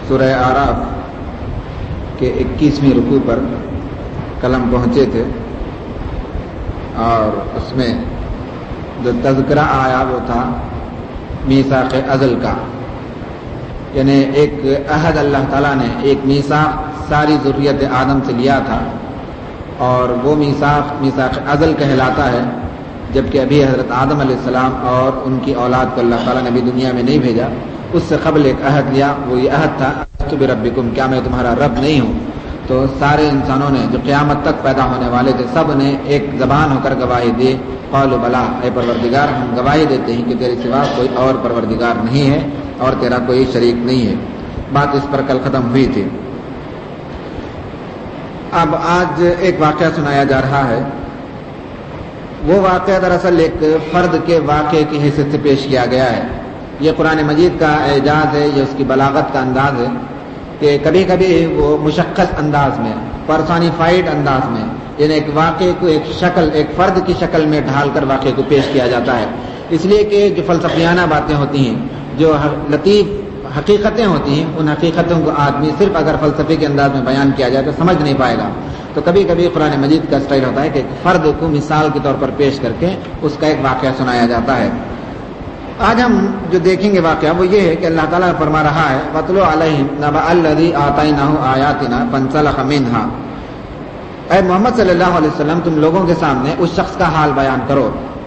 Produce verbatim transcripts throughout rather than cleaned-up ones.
سورہ آراف کے اکیسویں رکوع پر کلم پہنچے تھے، اور اس میں جو تذکرہ آیا وہ تھا میثاق ازل کا، یعنی ایک عہد اللہ تعالیٰ نے ایک میثاق ساری ذریت آدم سے لیا تھا، اور وہ میثاق میثاق ازل کہلاتا ہے، جبکہ ابھی حضرت آدم علیہ السلام اور ان کی اولاد کو اللہ تعالیٰ نے ابھی دنیا میں نہیں بھیجا، اس سے قبل ایک عہد لیا، وہ یہ عہد تھا الست بربکم، کیا میں تمہارا رب نہیں ہوں؟ تو سارے انسانوں نے جو قیامت تک پیدا ہونے والے تھے سب نے ایک زبان ہو کر گواہی دی، قالوا بلا، اے پروردگار ہم گواہی دیتے ہیں کہ تیرے سوا کوئی اور پروردگار نہیں ہے اور تیرا کوئی شریک نہیں ہے۔ بات اس پر کل ختم ہوئی تھی۔ اب آج ایک واقعہ سنایا جا رہا ہے، وہ واقعہ دراصل ایک فرد کے واقعے کی حیثیت سے پیش کیا گیا ہے۔ یہ قرآن مجید کا اعجاز ہے، یہ اس کی بلاغت کا انداز ہے کہ کبھی کبھی وہ مشخص انداز میں، پرسونیفائڈ انداز میں، یعنی ایک واقعے کو ایک شکل، ایک فرد کی شکل میں ڈھال کر واقعے کو پیش کیا جاتا ہے، اس لیے کہ جو فلسفیانہ باتیں ہوتی ہیں، جو لطیف حقیقتیں ہوتی ہیں، ان حقیقتوں کو آدمی صرف اگر فلسفے کے انداز میں بیان کیا جائے تو سمجھ نہیں پائے گا۔ تو کبھی کبھی قرآن مجید کا اسٹائل ہوتا ہے کہ ایک فرد کو مثال کے طور پر پیش کر کے اس کا ایک واقعہ سنایا جاتا ہے۔ آج ہم جو دیکھیں گے واقعہ وہ یہ ہے کہ اللہ تعالیٰ فرما رہا ہے وَاتْلُ عَلَيْهِمْ نَبَأَ الَّذِي آتَيْنَاهُ آيَاتِنَا فَانْسَلَخَ مِنْهَا، اے محمد صلی اللہ علیہ وسلم تم لوگوں کے سامنے اس شخص کا حال بیان کرو۔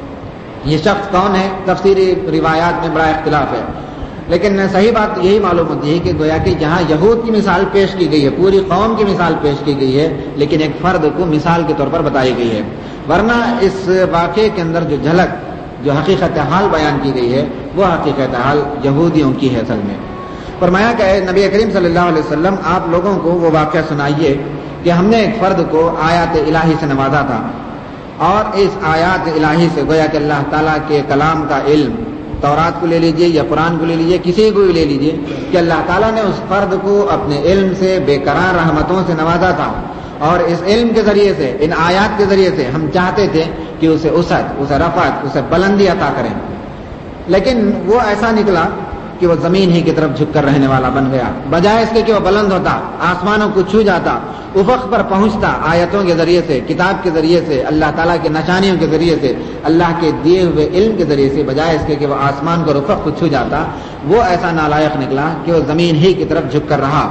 یہ شخص کون ہے؟ تفسیری روایات میں بڑا اختلاف ہے، لیکن صحیح بات یہی معلوم ہوتی ہے کہ گویا کہ جہاں یہود کی مثال پیش کی گئی ہے، پوری قوم کی مثال پیش کی گئی ہے، لیکن ایک فرد کو مثال کے طور پر بتائی گئی ہے، ورنہ اس واقعے کے اندر جو جھلک، جو حقیقت حال بیان کی گئی ہے وہ حقیقت حال یہودیوں کی ہے۔ اصل میں فرمایا کہ اے نبی کریم صلی اللہ علیہ وسلم آپ لوگوں کو وہ واقعہ سنائیے کہ ہم نے ایک فرد کو آیات الہی سے نوازا تھا، اور اس آیات الہی سے گویا کہ اللہ تعالیٰ کے کلام کا علم، تورات کو لے لیجئے یا قرآن کو لے لیجئے، کسی کو بھی لے لیجئے، کہ اللہ تعالیٰ نے اس فرد کو اپنے علم سے بے قرار رحمتوں سے نوازا تھا، اور اس علم کے ذریعے سے، ان آیات کے ذریعے سے ہم چاہتے تھے کہ اسے وسعت، اسے رفعت، اسے بلندی عطا کریں، لیکن وہ ایسا نکلا کہ وہ زمین ہی کی طرف جھک کر رہنے والا بن گیا، بجائے اس کے کہ وہ بلند ہوتا، آسمانوں کو چھو جاتا، افق پر پہنچتا، آیتوں کے ذریعے سے، کتاب کے ذریعے سے، اللہ تعالیٰ کے نشانیوں کے ذریعے سے، اللہ کے دیے ہوئے علم کے ذریعے سے، بجائے اس کے کہ وہ آسمان کو، افق کو چھو جاتا، وہ ایسا نالائق نکلا کہ وہ زمین ہی کی طرف جھک کر رہا۔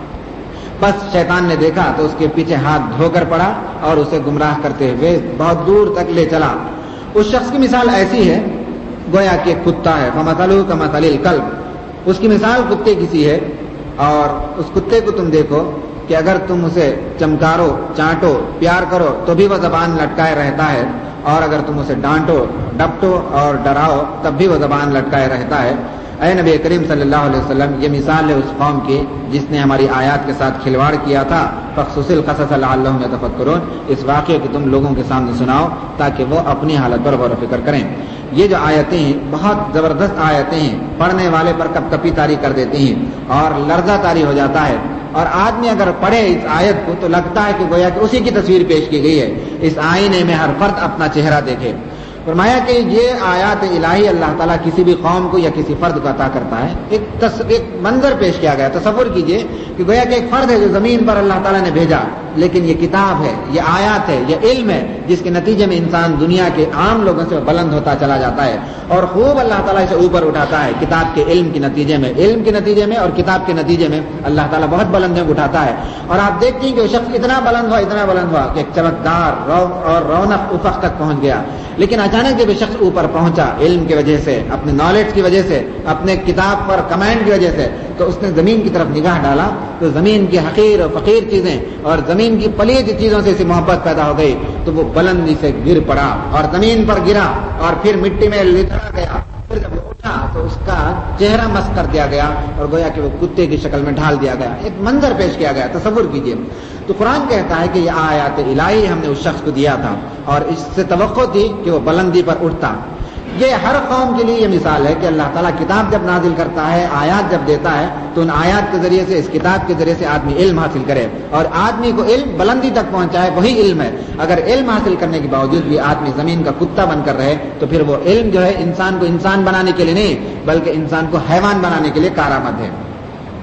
بس شیطان نے دیکھا تو اس کے پیچھے ہاتھ دھو کر پڑا اور اسے گمراہ کرتے ہوئے بہت دور تک لے چلا۔ اس شخص کی مثال ایسی ہے گویا کہ کتا ہے، فَمَثَلُهُ كَمَثَلِ الْكَلْبِ، اس کی مثال کتے کی سی ہے، اور اس کتے کو تم دیکھو کہ اگر تم اسے چمکارو، چانٹو، پیار کرو تو بھی وہ زبان لٹکائے رہتا ہے، اور اگر تم اسے ڈانٹو، ڈپٹو اور ڈراؤ تب بھی وہ زبان لٹکائے رہتا ہے۔ اے نبی کریم صلی اللہ علیہ وسلم یہ مثال ہے اس قوم کی جس نے ہماری آیات کے ساتھ کھلواڑ کیا تھا، فَاقْصُصِ الْقَصَصَ لَعَلَّهُمْ يَتَفَكَّرُونَ، اس واقعے کو تم لوگوں کے سامنے سناؤ تاکہ وہ اپنی حالت پر غور و فکر کریں۔ یہ جو آیتیں ہیں بہت زبردست آیتیں ہیں، پڑھنے والے پر کپ کپی طاری کر دیتی ہیں اور لرزہ طاری ہو جاتا ہے، اور آدمی اگر پڑھے اس آیت کو تو لگتا ہے کہ گویا کہ اسی کی تصویر پیش کی گئی ہے، اس آئینے میں ہر فرد اپنا چہرہ دیکھے۔ فرمایا کہ یہ آیات الہی اللہ تعالیٰ کسی بھی قوم کو یا کسی فرد کو عطا کرتا ہے۔ ایک تص... ایک منظر پیش کیا گیا، تصور کیجئے کہ گویا کہ ایک فرد ہے جو زمین پر اللہ تعالیٰ نے بھیجا، لیکن یہ کتاب ہے، یہ آیات ہے، یہ علم ہے، جس کے نتیجے میں انسان دنیا کے عام لوگوں سے بلند ہوتا چلا جاتا ہے، اور خوب اللہ تعالیٰ اسے اوپر اٹھاتا ہے کتاب کے علم کے نتیجے میں، علم کے نتیجے میں اور کتاب کے نتیجے میں اللہ تعالیٰ بہت بلندیوں کو اٹھاتا ہے۔ اور آپ دیکھتے ہیں کہ وہ شخص اتنا بلند ہوا، اتنا بلند ہوا کہ ایک چمکدار رو اور رونق افق تک پہنچ گیا، لیکن اچانک جب شخص اوپر پہنچا علم کی وجہ سے، اپنے نالج کی وجہ سے، اپنے کتاب پر کمانڈ کی وجہ سے، تو اس نے زمین کی طرف نگاہ ڈالا تو زمین کی حقیر اور فقیر چیزیں اور زمین کی پلید چیزوں سے اسے محبت پیدا ہو گئی، تو وہ بلندی سے گر پڑا اور زمین پر گرا اور پھر مٹی میں لتڑا گیا۔ پھر جب وہ اٹھا تو اس کا چہرہ مس کر دیا گیا اور گویا کہ وہ کتے کی شکل میں ڈھال دیا گیا، ایک منظر پیش کیا گیا، تصور کیجئے۔ تو قرآن کہتا ہے کہ یہ آیات الہی ہم نے اس شخص کو دیا تھا اور اس سے توقع تھی کہ وہ بلندی پر اٹھتا۔ یہ ہر قوم کے لیے یہ مثال ہے کہ اللہ تعالیٰ کتاب جب نازل کرتا ہے، آیات جب دیتا ہے، تو ان آیات کے ذریعے سے، اس کتاب کے ذریعے سے آدمی علم حاصل کرے، اور آدمی کو علم بلندی تک پہنچائے، وہی علم ہے۔ اگر علم حاصل کرنے کے باوجود بھی آدمی زمین کا کتا بن کر رہے تو پھر وہ علم جو ہے انسان کو انسان بنانے کے لیے نہیں بلکہ انسان کو حیوان بنانے کے لیے کارآمد ہے۔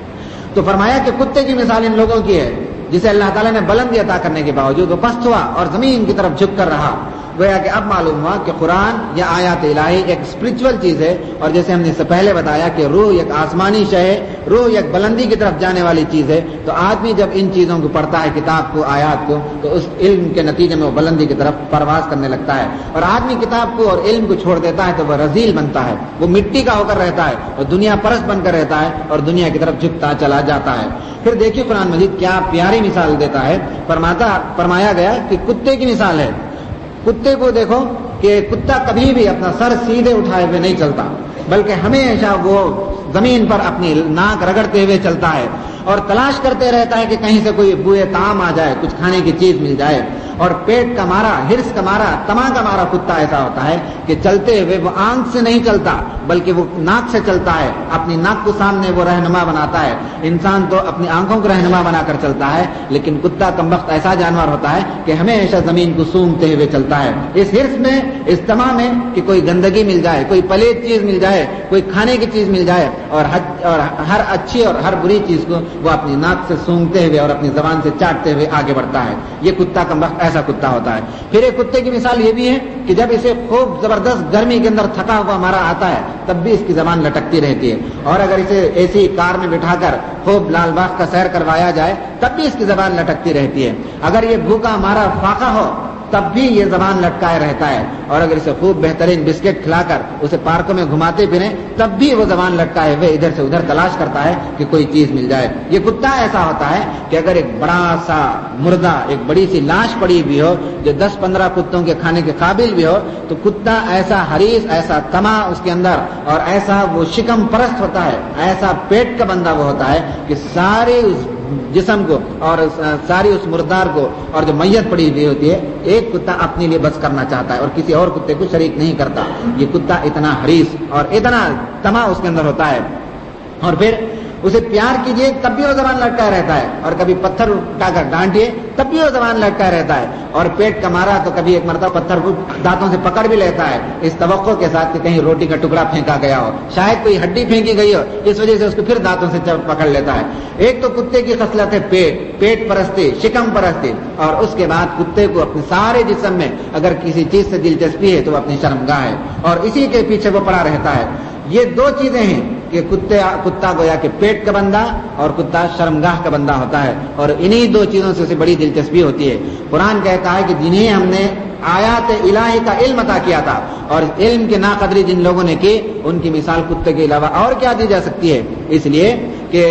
تو فرمایا کہ کتے کی مثال ان لوگوں کی ہے جسے اللہ تعالیٰ نے بلندی عطا کرنے کے باوجود وہ پست ہوا اور زمین کی طرف جھک کر رہا. گویا کہ اب معلوم ہوا کہ قرآن یا آیات الہی ایک اسپرچول چیز ہے، اور جیسے ہم نے اس سے پہلے بتایا کہ روح ایک آسمانی شے ہے، روح ایک بلندی کی طرف جانے والی چیز ہے. تو آدمی جب ان چیزوں کو پڑھتا ہے، کتاب کو، آیات کو، تو اس علم کے نتیجے میں وہ بلندی کی طرف پرواز کرنے لگتا ہے. اور آدمی کتاب کو اور علم کو چھوڑ دیتا ہے تو وہ رذیل بنتا ہے، وہ مٹی کا ہو کر رہتا ہے اور دنیا پرست بن کر رہتا ہے اور دنیا کی طرف جھکتا چلا جاتا ہے. پھر دیکھیے قرآن مجید کیا پیاری مثال دیتا ہے. فرماتا فرمایا گیا کہ کتے کی مثال ہے. کتے کو دیکھو کہ کتا کبھی بھی اپنا سر سیدھے اٹھائے ہوئے نہیں چلتا، بلکہ ہمیشہ وہ زمین پر اپنی ناک رگڑتے ہوئے چلتا ہے اور تلاش کرتے رہتا ہے کہ کہیں سے کوئی بوئے طعام آ جائے، کچھ کھانے کی چیز مل جائے. اور پیٹ کا مارا، ہرس کا مارا، تما کا مارا کتا ایسا ہوتا ہے کہ چلتے ہوئے وہ آنکھ سے نہیں چلتا بلکہ وہ ناک سے چلتا ہے، اپنی ناک کو سامنے وہ رہنما بناتا ہے. انسان تو اپنی آنکھوں کو رہنما بنا کر چلتا ہے، لیکن کتا کمبخت ایسا جانور ہوتا ہے کہ ہمیشہ زمین کو سونگتے ہوئے چلتا ہے، اس ہرس میں، اس تما میں کہ کوئی گندگی مل جائے، کوئی پلیت چیز مل جائے، کوئی کھانے کی چیز مل جائے، اور اور ہر اچھی اور ہر بری چیز کو وہ اپنی ناک سے سونگتے ہوئے اور اپنی زبان سے چاٹتے ہوئے آگے بڑھتا ہے. یہ کتا کمبخت ایسا کتا ہوتا ہے. پھر ایک کتے کی مثال یہ بھی ہے کہ جب اسے خوب زبردست گرمی کے اندر تھکا ہوا مارا آتا ہے تب بھی اس کی زبان لٹکتی رہتی ہے، اور اگر اسے ایسی کار میں بٹھا کر خوب لال باغ کا سیر کروایا جائے تب بھی اس کی زبان لٹکتی رہتی ہے. اگر یہ بھوکا مارا فاقہ ہو تب بھی یہ زبان لٹکائے رہتا ہے، اور اگر اسے خوب بہترین بسکٹ کھلا کر اسے پارکوں میں گھماتے پھریں تب بھی وہ زبان لٹکائے ہوئے ادھر سے ادھر تلاش کرتا ہے کہ کوئی چیز مل جائے. یہ کتا ایسا ہوتا ہے کہ اگر ایک بڑا سا مردہ، ایک بڑی سی لاش پڑی بھی ہو جو دس پندرہ کتوں کے کھانے کے قابل بھی ہو، تو کتا ایسا حریص، ایسا تما اس کے اندر، اور ایسا وہ شکم پرست ہوتا ہے، ایسا پیٹ کا بندہ وہ ہوتا ہے کہ سارے اس جسم کو اور ساری اس مردار کو اور جو میت پڑی ہوئی ہوتی ہے ایک کتا اپنے لیے بس کرنا چاہتا ہے اور کسی اور کتے کو شریک نہیں کرتا. یہ کتا اتنا حریص اور اتنا تما اس کے اندر ہوتا ہے. اور پھر اسے پیار کیجیے تب بھی وہ زبان لٹکا رہتا ہے، اور کبھی پتھر اٹھا کر ڈانٹیے تب بھی وہ زبان لٹکا رہتا ہے، اور پیٹ کا مارا تو کبھی ایک مرتبہ پتھر کو دانتوں سے پکڑ بھی لیتا ہے اس توقع کے ساتھ کہ کہیں روٹی کا ٹکڑا پھینکا گیا ہو، شاید کوئی ہڈی پھینکی گئی ہو، اس وجہ سے اس کو پھر دانتوں سے پکڑ لیتا ہے. ایک تو کتے کی خصلت ہے پیٹ پیٹ پرستی، شکم پرستی، اور اس کے بعد کتے کو اپنے سارے جسم میں اگر کسی چیز سے دلچسپی ہے تو وہ اپنی شرمگاہ ہے اور اسی کے پیچھے وہ پڑا رہتا ہے. یہ دو چیزیں ہیں کہ کتے کتا گویا کہ پیٹ کا بندہ اور کتا شرمگاہ کا بندہ ہوتا ہے، اور انہی دو چیزوں سے اسے بڑی دلچسپی ہوتی ہے. قرآن کہتا ہے کہ جنہیں ہم نے آیات الہی کا علم عطا کیا تھا اور علم کی ناقدری جن لوگوں نے کی ان کی مثال کتے کے علاوہ اور کیا دی جا سکتی ہے. اس لیے کہ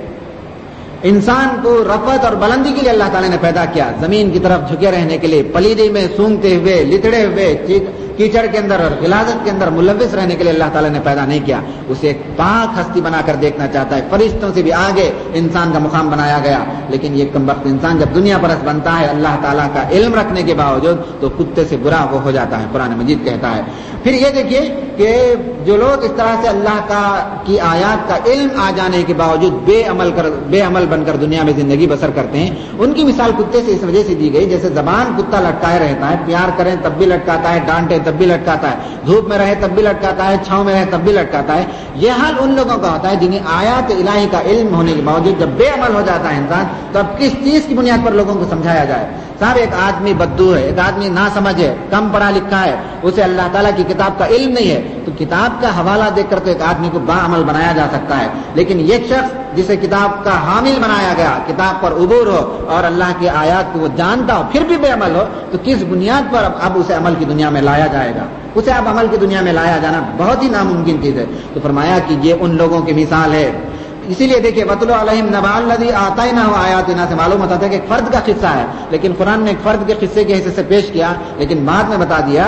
انسان کو رفعت اور بلندی کے لیے اللہ تعالیٰ نے پیدا کیا، زمین کی طرف جھکے رہنے کے لیے، پلیدی میں سونگتے ہوئے، لتڑے ہوئے، کیچڑ کے اندر اور غلاظت کے اندر ملوث رہنے کے لیے اللہ تعالیٰ نے پیدا نہیں کیا. اسے ایک پاک ہستی بنا کر دیکھنا چاہتا ہے، فرشتوں سے بھی آگے انسان کا مقام بنایا گیا. لیکن یہ کمبخت انسان جب دنیا پرست بنتا ہے اللہ تعالیٰ کا علم رکھنے کے باوجود تو کتے سے برا وہ ہو جاتا ہے، قرآن مجید کہتا ہے. پھر یہ دیکھیے کہ جو لوگ اس طرح سے اللہ کا کی آیات کا علم آ جانے کے باوجود بے عمل کر بے عمل بن کر دنیا میں زندگی بسر کرتے ہیں، ان کی مثال کتے سے اس وجہ سے دی گئی جیسے زبان کتا لٹکائے رہتا ہے، پیار کریں تب بھی لٹکاتا ہے، ڈانٹے تب بھی لٹکاتا ہے، دھوپ میں رہے تب بھی لٹکاتا ہے، چھاؤں میں رہے تب بھی لٹکاتا ہے. یہ حال ان لوگوں کا ہوتا ہے جنہیں آیات الہی کا علم ہونے کے باوجود جب بے عمل ہو جاتا ہے انسان تو اب کس چیز کی بنیاد پر لوگوں کو سمجھایا جائے. صاحب ایک آدمی بدو ہے، ایک آدمی نا سمجھ ہے، کم پڑھا لکھا ہے، اسے اللہ تعالیٰ کی کتاب کا علم نہیں ہے، تو کتاب کا حوالہ دیکھ کر تو ایک آدمی کو با عمل بنایا جا سکتا ہے. لیکن ایک شخص جسے کتاب کا حامل بنایا گیا، کتاب پر عبور ہو اور اللہ کی آیات کو وہ جانتا ہو پھر بھی بے عمل ہو، تو کس بنیاد پر اب, اب اسے عمل کی دنیا میں لایا جائے گا؟ اسے اب عمل کی دنیا میں لایا جانا بہت ہی ناممکن چیز ہے. تو فرمایا کہ یہ ان لوگوں کی مثال ہے. اسی لیے دیکھیے وَاتْلُ عَلَيْهِمْ نَبَأَ الَّذِي آتَيْنَاهُ آيَاتِنَا سے معلوم ہوتا تھا کہ ایک فرد کا قصہ ہے، لیکن قرآن نے ایک فرد کے قصے کے حصے سے پیش کیا، لیکن بعد میں بتا دیا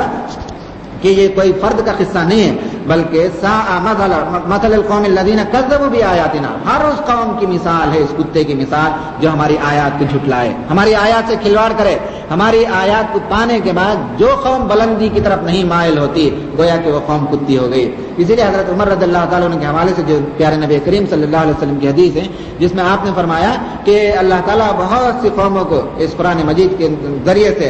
کہ یہ کوئی فرد کا قصہ نہیں ہے بلکہ ساء مثل القوم الذین کذبوا بآیاتنا، ہر اس قوم کی مثال ہے اس کتے کی مثال جو ہماری آیات کو جھٹلائے، ہماری آیات سے کھلواڑ کرے. ہماری آیات کو پانے کے بعد جو قوم بلندی کی طرف نہیں مائل ہوتی گویا کہ وہ قوم کتی ہو گئی. اسی لیے حضرت عمر رضی اللہ تعالیٰ عنہ کے حوالے سے جو پیارے نبی کریم صلی اللہ علیہ وسلم کی حدیث ہے جس میں آپ نے فرمایا کہ اللہ تعالیٰ بہت سی قوموں کو اس قرآن مجید کے ذریعے سے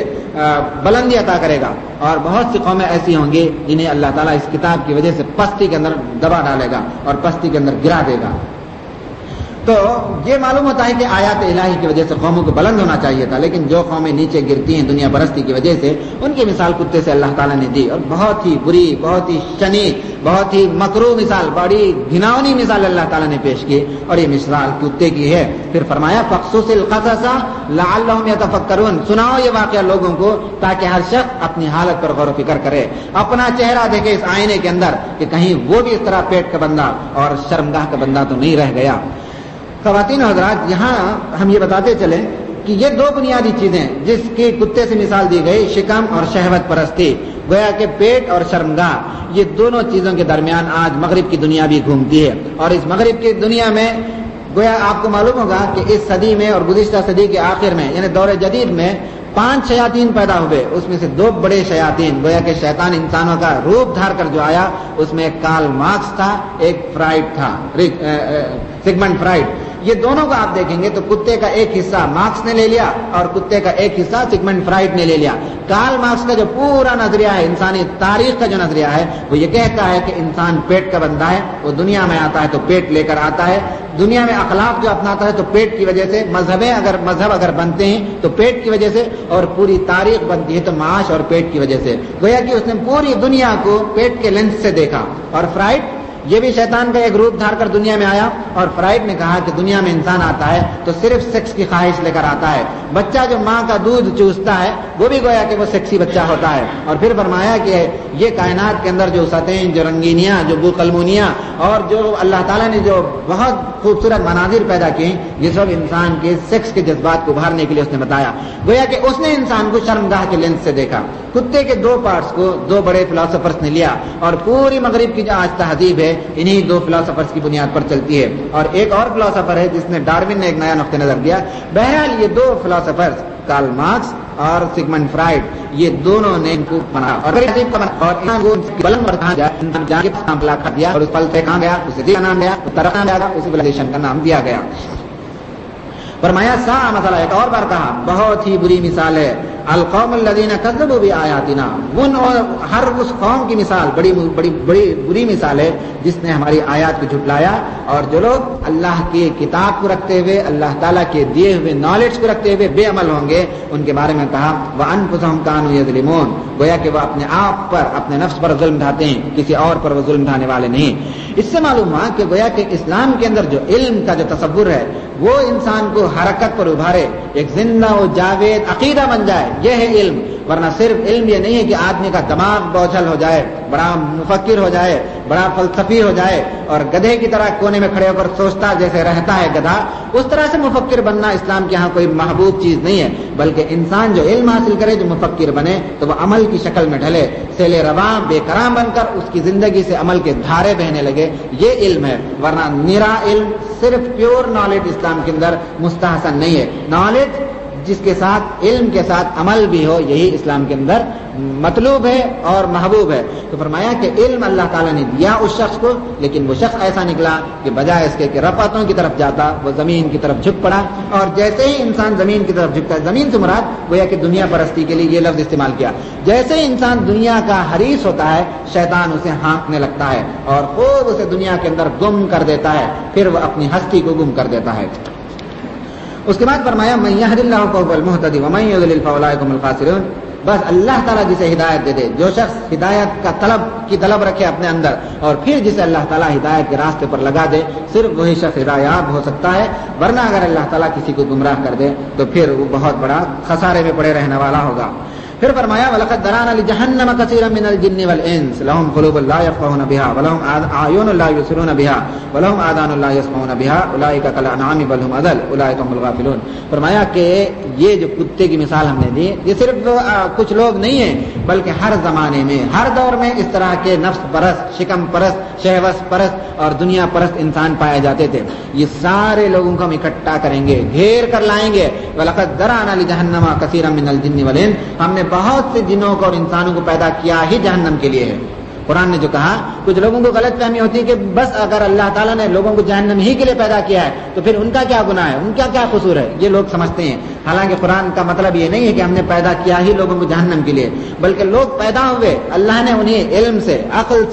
بلندی عطا کرے گا اور بہت سی قومیں ایسی ہوں گی جنہیں اللہ تعالیٰ اس کتاب کی وجہ سے پستی کے اندر دبا ڈالے گا اور پستی کے اندر گرا دے گا. تو یہ معلوم ہوتا ہے کہ آیات الہی کی وجہ سے قوموں کو بلند ہونا چاہیے تھا، لیکن جو قومیں نیچے گرتی ہیں دنیا پرستی کی وجہ سے، ان کی مثال کتے سے اللہ تعالیٰ نے دی، اور بہت ہی بری، بہت ہی شنی، بہت ہی مکروہ مثال، بڑی گھناؤنی مثال اللہ تعالیٰ نے پیش کی، اور یہ مثال کتے کی ہے۔ پھر فرمایا فقصص القصص لعلهم يتفکرون، سناؤ یہ واقعہ لوگوں کو تاکہ ہر شخص اپنی حالت پر غور و فکر کرے، اپنا چہرہ دیکھے اس آئینے کے اندر کہ کہیں وہ بھی اس طرح پیٹ کا بندہ اور شرمگاہ کا بندہ تو نہیں رہ گیا۔ خواتین و حضرات، یہاں ہم یہ بتاتے چلیں کہ یہ دو بنیادی چیزیں جس کی کتے سے مثال دی گئی، شکم اور شہوت پرستی، گویا کہ پیٹ اور شرمگاہ، یہ دونوں چیزوں کے درمیان آج مغرب کی دنیا بھی گھومتی ہے، اور اس مغرب کی دنیا میں گویا آپ کو معلوم ہوگا کہ اس صدی میں اور گزشتہ صدی کے آخر میں یعنی دور جدید میں پانچ شیاطین پیدا ہوئے، اس میں سے دو بڑے شیاطین، گویا کہ شیطان انسانوں کا روپ دھار کر جو آیا، اس میں ایک کارل مارکس تھا، ایک فرائڈ تھا، سگمنڈ فرائڈ۔ یہ دونوں کو آپ دیکھیں گے تو کتے کا ایک حصہ مارکس نے لے لیا اور کتے کا ایک حصہ سگمنڈ فرائڈ نے لے لیا۔ کارل مارکس کا جو پورا نظریہ ہے، انسانی تاریخ کا جو نظریہ ہے، وہ یہ کہتا ہے کہ انسان پیٹ کا بندہ ہے، وہ دنیا میں آتا ہے تو پیٹ لے کر آتا ہے، دنیا میں اخلاق جو اپناتا ہے تو پیٹ کی وجہ سے، مذہبیں اگر مذہب اگر بنتے ہیں تو پیٹ کی وجہ سے، اور پوری تاریخ بنتی ہے تو معاش اور پیٹ کی وجہ سے۔ گویا کہ اس نے پوری دنیا کو پیٹ کے لینس سے دیکھا۔ اور فرائڈ یہ بھی شیطان کا ایک روپ دھار کر دنیا میں آیا، اور فرائڈ نے کہا کہ دنیا میں انسان آتا ہے تو صرف سیکس کی خواہش لے کر آتا ہے، بچہ جو ماں کا دودھ چوستا ہے وہ بھی گویا کہ وہ سیکسی بچہ ہوتا ہے۔ اور پھر فرمایا کہ یہ کائنات کے اندر جو سطحیں، جو رنگینیاں، جو بوقلمونیاں، اور جو اللہ تعالیٰ نے جو بہت خوبصورت مناظر پیدا کی، یہ سب انسان کے سیکس کے جذبات کو ابھارنے کے لیے اس نے بتایا۔ گویا کہ اس نے انسان کو شرمگاہ کے لینس سے دیکھا۔ کتے کے دو پارٹس کو دو بڑے فلاسفرز نے لیا، اور پوری مغرب کی جو آج تہذیب ہے انہی دو فلاسفرز کی بنیاد پر چلتی ہے۔ اور ایک اور فلاسفر ہے جس نے ڈاروین نے ایک نیا نقطہ نظر دیا۔ بہرحال یہ دو فلاسفرز کارل مارکس اور سگمنڈ فرائڈ، یہ دونوں نے ان کو بنایا اور بلند پر کہاں جا کے نام کھا دیا، اور اس پل سے کہاں گیا، اسے کا نام دیا، طرف نام دیا، اسے سیویلائزیشن کا نام دیا گیا۔ فرمایا سا مسئلہ، ایک اور بار کہا بہت ہی بری مثال ہے القوم الذین کذبوا بآیاتنا، ان اور ہر اس قوم کی مثال بڑی بڑی بڑی بری مثال ہے جس نے ہماری آیات کو جھٹلایا، اور جو لوگ اللہ کی کتاب کو رکھتے ہوئے، اللہ تعالیٰ کے دیے ہوئے نالج کو رکھتے ہوئے بے عمل ہوں گے، ان کے بارے میں کہا وانفسہم کانوا یظلمون، گویا کہ وہ اپنے آپ پر، اپنے نفس پر ظلم ڈھاتے ہیں، کسی اور پر وہ ظلم ڈھانے والے نہیں۔ اس سے معلوم ہوا کہ گویا کہ اسلام کے اندر جو علم کا جو تصور ہے وہ انسان کو حرکت پر ابھارے، ایک زندہ و جاوید عقیدہ بن جائے، یہ ہے علم۔ ورنہ صرف علم یہ نہیں ہے کہ آدمی کا دماغ بوجھل ہو جائے، بڑا مفکر ہو جائے، بڑا فلسفی ہو جائے، اور گدھے کی طرح کونے میں کھڑے ہو کر سوچتا جیسے رہتا ہے گدھا، اس طرح سے مفکر بننا اسلام کے ہاں کوئی محبوب چیز نہیں ہے، بلکہ انسان جو علم حاصل کرے، جو مفکر بنے، تو وہ عمل کی شکل میں ڈھلے، سیل رواں بے کرام بن کر اس کی زندگی سے عمل کے دھارے بہنے لگے، یہ علم ہے۔ ورنہ نرا علم، صرف پیور نالج اسلام کے اندر مستحسن نہیں ہے۔ نالج جس کے ساتھ علم کے ساتھ عمل بھی ہو، یہی اسلام کے اندر مطلوب ہے اور محبوب ہے۔ تو فرمایا کہ علم اللہ تعالیٰ نے دیا اس شخص کو، لیکن وہ شخص ایسا نکلا کہ بجائے اس کے کہ رفعتوں کی طرف جاتا، وہ زمین کی طرف جھک پڑا، اور جیسے ہی انسان زمین کی طرف جھکتا ہے، زمین سے مراد گویا کہ دنیا پرستی کے لیے یہ لفظ استعمال کیا، جیسے ہی انسان دنیا کا حریص ہوتا ہے، شیطان اسے ہانکنے لگتا ہے اور خوب اسے دنیا کے اندر گم کر دیتا ہے، پھر وہ اپنی ہستی کو گم کر دیتا ہے۔ اس کے بعد فرمایا من یہد اللہ فہو المہتدی ومن یضلل فاولئک هم الخاسرون، بس اللہ تعالیٰ جسے ہدایت دے دے، جو شخص ہدایت کا طلب کی طلب رکھے اپنے اندر، اور پھر جسے اللہ تعالیٰ ہدایت کے راستے پر لگا دے، صرف وہی شخص ہدایاب ہو سکتا ہے، ورنہ اگر اللہ تعالیٰ کسی کو گمراہ کر دے تو پھر وہ بہت بڑا خسارے میں پڑے رہنے والا ہوگا۔ پھر فرمایا وَلَقَدْ ذَرَأْنَا لِجَهَنَّمَ كَثِيرًا مِنَ الْجِنِّ وَالْإِنسِ لَهُمْ قُلُوبٌ لَا يَفْقَهُونَ بِهَا وَلَهُمْ أَعْيُنٌ لَا يُبْصِرُونَ بِهَا وَلَهُمْ آذَانٌ لَا يَسْمَعُونَ بِهَا أُولَئِكَ كَالْأَنْعَامِ بَلْ هُمْ أَضَلُّ أُولَئِكَ هُمُ الْغَافِلُونَ۔ فرمایا کہ یہ جو کتے کی مثال ہم نے دی، یہ صرف کچھ لوگ نہیں ہیں، بلکہ ہر زمانے میں، ہر دور میں اس طرح کے نفس پرست، شکم پرست، شہوت پرست اور دنیا پرست انسان پائے جاتے تھے۔ یہ سارے لوگوں کو ہم اکٹھا کریں گے، گھیر کر لائیں گے۔ وَلَقَدْ ذَرَأْنَا لِجَهَنَّمَ كَثِيرًا مِنَ الْجِنِّ وَالْإِنسِ، ہم نے بہت سے جنوں کو اور انسانوں کو پیدا کیا ہی جہنم کے لیے ہے۔ قرآن نے جو کہا، کچھ لوگوں کو غلط فہمی ہوتی ہے کہ بس اگر اللہ تعالیٰ نے لوگوں کو جہنم ہی کے لیے پیدا کیا ہے تو پھر ان کا کیا گناہ ہے، ان کا کیا قصور ہے، یہ لوگ سمجھتے ہیں۔ حالانکہ قرآن کا مطلب یہ نہیں ہے کہ ہم نے پیدا کیا ہی لوگوں کو جہنم کے لیے، بلکہ لوگ پیدا ہوئے، اللہ نے انہیں علم سے، عقل سے،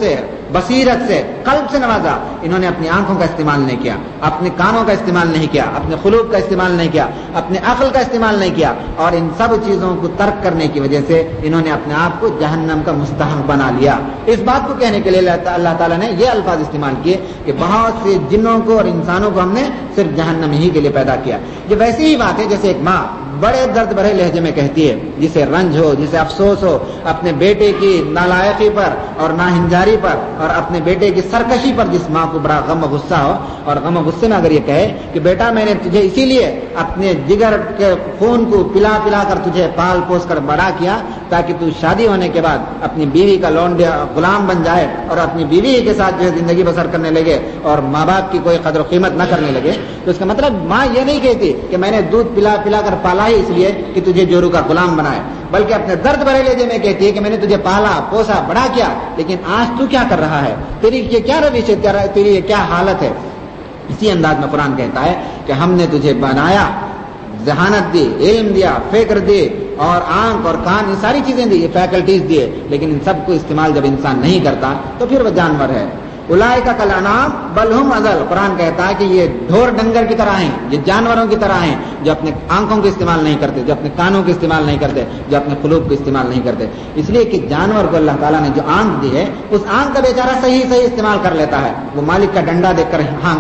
بصیرت سے، قلب سے نوازا، انہوں نے اپنی آنکھوں کا استعمال نہیں کیا، اپنے کانوں کا استعمال نہیں کیا، اپنے قلوب کا استعمال نہیں کیا، اپنے عقل کا استعمال نہیں کیا، اور ان سب چیزوں کو ترک کرنے کی وجہ سے انہوں نے اپنے آپ کو جہنم کا مستحق بنا لیا۔ اس بات کو کہنے کے لیے اللہ تعالیٰ نے یہ الفاظ استعمال کیے کہ بہت سے جنوں کو اور انسانوں کو ہم نے صرف جہنم ہی کے لیے پیدا کیا۔ یہ ویسی ہی بات ہے جیسے ایک ماں بڑے درد بھرے لہجے میں کہتی ہے، جسے رنج ہو، جسے افسوس ہو اپنے بیٹے کی نالائقی پر اور ناہنجاری پر اور اپنے بیٹے کی سرکشی پر، جس ماں کو بڑا غم و غصہ ہو، اور غم و غصے میں اگر یہ کہے کہ بیٹا میں نے تجھے اسی لیے اپنے جگر کے خون کو پلا پلا کر تجھے پال پوس کر بڑا کیا تاکہ تو شادی ہونے کے بعد اپنی بیوی کا لونڈیا غلام بن جائے اور اپنی بیوی کے ساتھ جو ہے زندگی بسر کرنے لگے اور ماں باپ کی کوئی قدر و قیمت نہ کرنے لگے، تو اس کا مطلب ماں یہ نہیں کہتی کہ میں نے دودھ پلا پلا کر پالا اس لیے کہ تجھے جورو کا غلام بنائے، بلکہ اپنے درد بھرے لہجے میں کہتی ہے کہ میں نے تجھے پالا پوسا بڑا کیا، لیکن آج تو کیا کر رہا ہے، تیری یہ کیا روش ہے، تیری یہ کیا حالت ہے۔ اسی انداز میں قرآن کہتا ہے کہ ہم نے تجھے بنایا، ذہانت دی، علم دیا، فکر دی، اور آنکھ اور کان، یہ ساری چیزیں دی، یہ فیکلٹیز دیے، لیکن ان سب کو استعمال جب انسان نہیں کرتا تو پھر وہ جانور ہے۔ اولئک کالانعام بل هم اضل، قرآن کہتا ہے کہ یہ ڈھور ڈنگر کی طرح ہیں، یہ جانوروں کی طرح ہیں جو اپنے آنکھوں کا استعمال نہیں کرتے، جو اپنے کانوں کا استعمال نہیں کرتے، جو اپنے قلوب کا استعمال نہیں کرتے، اس لیے کہ جانور کو اللہ تعالیٰ نے جو آنکھ دی ہے اس آنکھ کا بیچارہ صحیح صحیح استعمال کر لیتا ہے، وہ مالک کا ڈنڈا دیکھ کر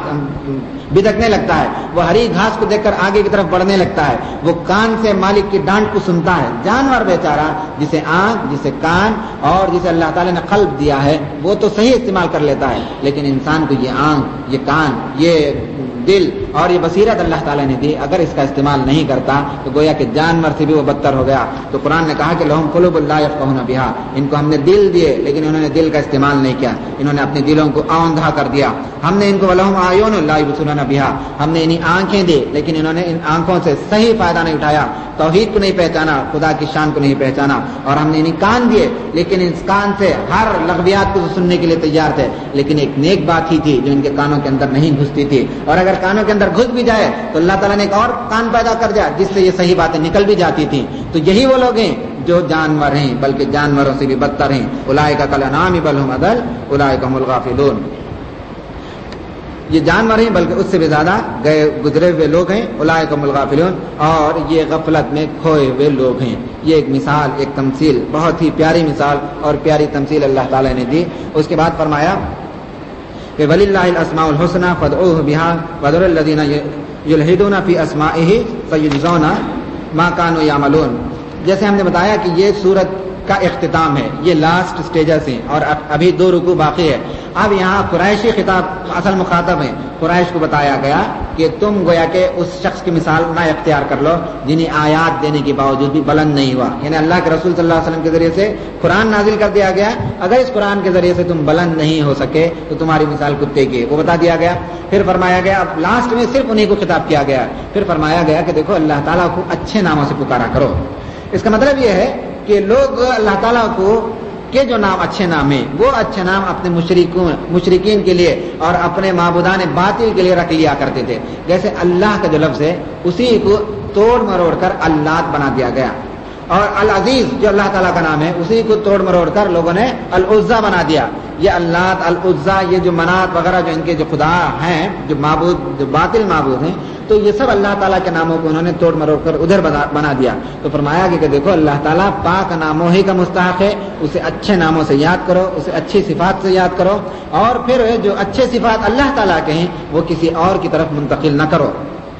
بدکنے لگتا ہے، وہ ہری گھاس کو دیکھ کر آگے کی طرف بڑھنے لگتا ہے، وہ کان سے مالک کی ڈانٹ کو سنتا ہے۔ جانور بیچارہ جسے آنکھ، جسے کان اور جسے اللہ تعالیٰ نے قلب دیا ہے وہ تو صحیح استعمال کر لیتا ہے، لیکن انسان کو یہ آنکھ، یہ کان، یہ دل اور یہ بصیرت اللہ تعالیٰ نے دی، اگر اس کا استعمال نہیں کرتا تو گویا کہ جانور سے بھی وہ بدتر ہو گیا۔ تو قرآن نے کہا کہ لہم قلوب لا یفقہون بہا، ان کو ہم نے دل دیے لیکن انہوں نے دل کا استعمال نہیں کیا، انہوں نے اپنے دلوں کو آندھا کر دیا۔ ہم نے ان کو ولہم اعین لا یبصرون بہا، ہم نے انہیں آنکھیں دی لیکن انہوں نے ان آنکھوں سے صحیح فائدہ نہیں اٹھایا، توحید کو نہیں پہچانا، خدا کی شان کو نہیں پہچانا، اور ہم نے انہیں کان دیے لیکن اس کان سے ہر لغویات کو سننے کے لیے تیار تھے، لیکن ایک نیک بات ہی تھی جو ان کے کانوں کے اندر نہیں گھستی تھی، اور اگر کانوں کے اندر گھس بھی جائے تو اللہ تعالیٰ نے ایک اور کان پیدا کر دیا جس سے یہ صحیح باتیں نکل بھی جاتی تھیں۔ تو یہی وہ لوگ ہیں جو جانور ہیں، بلکہ جانوروں سے بھی بدتر ہیں۔ اولئک کالانعام بل هم اضل اولئک هم الغافلون، یہ جانور ہیں بلکہ اس سے بھی زیادہ گئے گزرے ہوئے لوگ ہیں۔ اولئک هم الغافلون، اور یہ غفلت میں کھوئے ہوئے لوگ ہیں۔ یہ ایک مثال، ایک تمثیل، بہت ہی پیاری مثال اور پیاری تمثیل اللہ تعالیٰ نے دی۔ اس کے بعد فرمایا کہ وَلِلَّهِ الْأَسْمَاءُ الْحُسْنَى فَادْعُوهُ بِهَا وَذَرُوا الَّذِينَ يُلْحِدُونَ فِي أَسْمَائِهِ سَيُجْزَوْنَ مَا كَانُوا يَعْمَلُونَ۔ جیسے ہم نے بتایا کہ یہ سورت کا اختتام ہے، یہ لاسٹ سٹیجز ہیں اور ابھی دو رکوع باقی ہے۔ اب یہاں قریشی خطاب اصل مخاطب ہیں، قریش کو بتایا گیا کہ تم گویا کہ اس شخص کی مثال نہ اختیار کر لو جنہیں آیات دینے کے باوجود بھی بلند نہیں ہوا، یعنی اللہ کے رسول صلی اللہ علیہ وسلم کے ذریعے سے قرآن نازل کر دیا گیا، اگر اس قرآن کے ذریعے سے تم بلند نہیں ہو سکے تو تمہاری مثال کتے کی، وہ بتا دیا گیا۔ پھر فرمایا گیا، اب لاسٹ میں صرف انہیں کو خطاب کیا گیا، پھر فرمایا گیا کہ دیکھو اللہ تعالیٰ کو اچھے ناموں سے پکارا کرو۔ اس کا مطلب یہ ہے کہ لوگ اللہ تعالیٰ کو کے جو نام اچھے نام ہیں وہ اچھے نام اپنے مشرکوں مشرکین کے لیے اور اپنے معبودان باطل کے لیے رکھ لیا کرتے تھے، جیسے اللہ کا جو لفظ ہے اسی کو توڑ مروڑ کر اللات بنا دیا گیا، اور العزیز جو اللہ تعالیٰ کا نام ہے اسی کو توڑ مروڑ کر لوگوں نے العزا بنا دیا۔ یہ اللات، العزا، یہ جو منات وغیرہ جو ان کے جو خدا ہیں، جو معبود، جو باطل معبود ہیں، تو یہ سب اللہ تعالیٰ کے ناموں کو انہوں نے توڑ مروڑ کر ادھر بنا دیا۔ تو فرمایا کہ دیکھو اللہ تعالیٰ پاک ناموں ہی کا مستحق ہے، اسے اچھے ناموں سے یاد کرو، اسے اچھی صفات سے یاد کرو، اور پھر جو اچھے صفات اللہ تعالیٰ کے ہیں وہ کسی اور کی طرف منتقل نہ کرو۔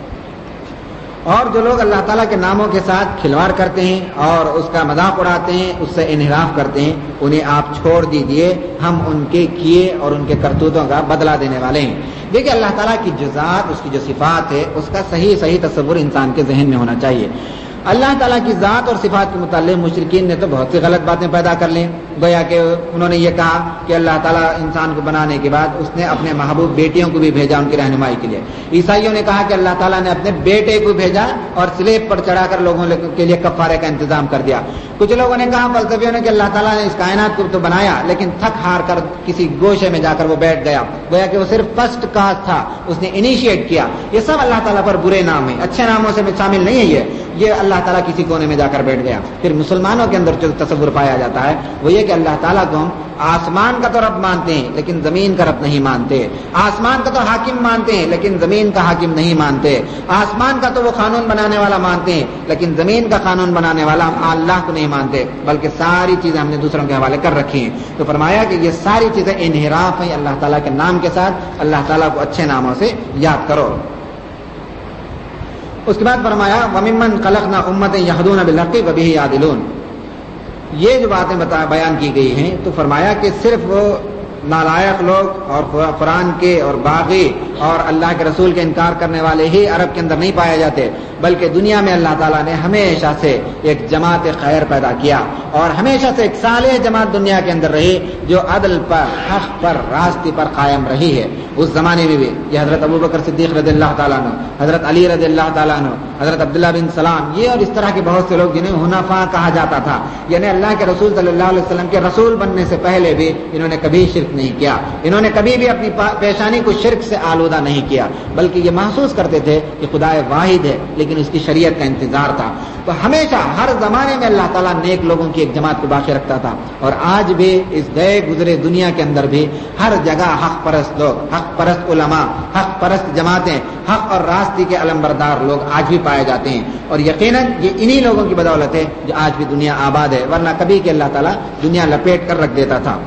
اور جو لوگ اللہ تعالیٰ کے ناموں کے ساتھ کھلواڑ کرتے ہیں اور اس کا مذاق اڑاتے ہیں، اس سے انحراف کرتے ہیں، انہیں آپ چھوڑ دیجئے، ہم ان کے کیے اور ان کے کرتوتوں کا بدلہ دینے والے ہیں۔ دیکھیں اللہ تعالیٰ کی جو ذات، اس کی جو صفات ہے، اس کا صحیح صحیح تصور انسان کے ذہن میں ہونا چاہیے۔ اللہ تعالیٰ کی ذات اور صفات کے متعلق مشرکین نے تو بہت سی غلط باتیں پیدا کر لیں، گویا کہ انہوں نے یہ کہا کہ اللہ تعالیٰ انسان کو بنانے کے بعد اس نے اپنے محبوب بیٹیوں کو بھی بھیجا ان کی رہنمائی کے لیے۔ عیسائیوں نے کہا کہ اللہ تعالیٰ نے اپنے بیٹے کو بھیجا اور سلیب پر چڑھا کر لوگوں کے لیے کفارے کا انتظام کر دیا۔ کچھ لوگوں نے کہا، فلسفیوں نے، کہ اللہ تعالیٰ نے اس کائنات کو تو بنایا لیکن تھک ہار کر کسی گوشے میں جا کر وہ بیٹھ گیا، گویا کہ وہ صرف فرسٹ کاز تھا، اس نے انیشیٹ کیا۔ یہ سب اللہ تعالیٰ پر برے نام ہیں، اچھے ناموں سے شامل نہیں ہے۔ یہ یہ اللہ تعالیٰ کسی کونے میں جا کر بیٹھ گیا. پھر مسلمانوں کے اندر جو تصور پایا جاتا ہے وہ یہ کہ اللہ تعالیٰ کو ہم آسمان کا تو رب مانتے ہیں لیکن زمین کا رب نہیں مانتے. آسمان کا تو حاکم مانتے ہیں لیکن زمین کا حاکم نہیں مانتے. آسمان کا تو وہ قانون بنانے والا مانتے ہیں لیکن زمین کا قانون بنانے والا ہم اللہ کو نہیں مانتے، بلکہ ساری چیزیں ہم نے دوسروں کے حوالے کر رکھی ہیں. تو فرمایا کہ یہ ساری چیزیں انحراف ہیں اللہ تعالیٰ کے نام کے ساتھ. اللہ تعالیٰ کو اچھے ناموں سے یاد کرو. اس کے بعد فرمایا وَمِمَّنْ خَلَقْنَا أُمَّةً يَهْدُونَ بِالْحَقِّ وَبِهِ يَعْدِلُونَ. یہ جو باتیں بتا بیان کی گئی ہیں تو فرمایا کہ صرف وہ نالائق لوگ اور قرآن کے اور باغی اور اللہ کے رسول کے انکار کرنے والے ہی عرب کے اندر نہیں پائے جاتے، بلکہ دنیا میں اللہ تعالیٰ نے ہمیشہ سے ایک جماعت خیر پیدا کیا اور ہمیشہ سے ایک صالح جماعت دنیا کے اندر رہی جو عدل پر، حق پر، راستے پر قائم رہی ہے. اس زمانے میں بھی یہ حضرت ابوبکر صدیق رضی اللہ تعالیٰ عنہ، حضرت علی رضی اللہ تعالیٰ عنہ، حضرت عبداللہ بن سلام، یہ اور اس طرح کے بہت سے لوگ جنہیں حنفاء کہا جاتا تھا، یعنی اللہ کے رسول صلی اللہ علیہ وسلم کے رسول بننے سے پہلے بھی انہوں نے کبھی شرک نہیں کیا. انہوں نے کبھی بھی اپنی پیشانی کو شرک سے آلودہ نہیں کیا، بلکہ یہ محسوس کرتے تھے کہ خدا واحد ہے لیکن اس کی شریعت کا انتظار تھا. تو ہمیشہ ہر زمانے میں اللہ تعالیٰ نیک لوگوں کی ایک جماعت کو باقی رکھتا تھا، اور آج بھی اس گئے گزرے دنیا کے اندر بھی ہر جگہ حق پرست لوگ، حق پرست علماء، حق پرست جماعتیں، حق اور راستے کے علمبردار لوگ آج بھی پائے جاتے ہیں. اور یقیناً یہ انہی لوگوں کی بدولت ہے جو آج بھی دنیا آباد ہے، ورنہ کبھی کہ اللہ تعالیٰ دنیا لپیٹ کر رکھ دیتا تھا.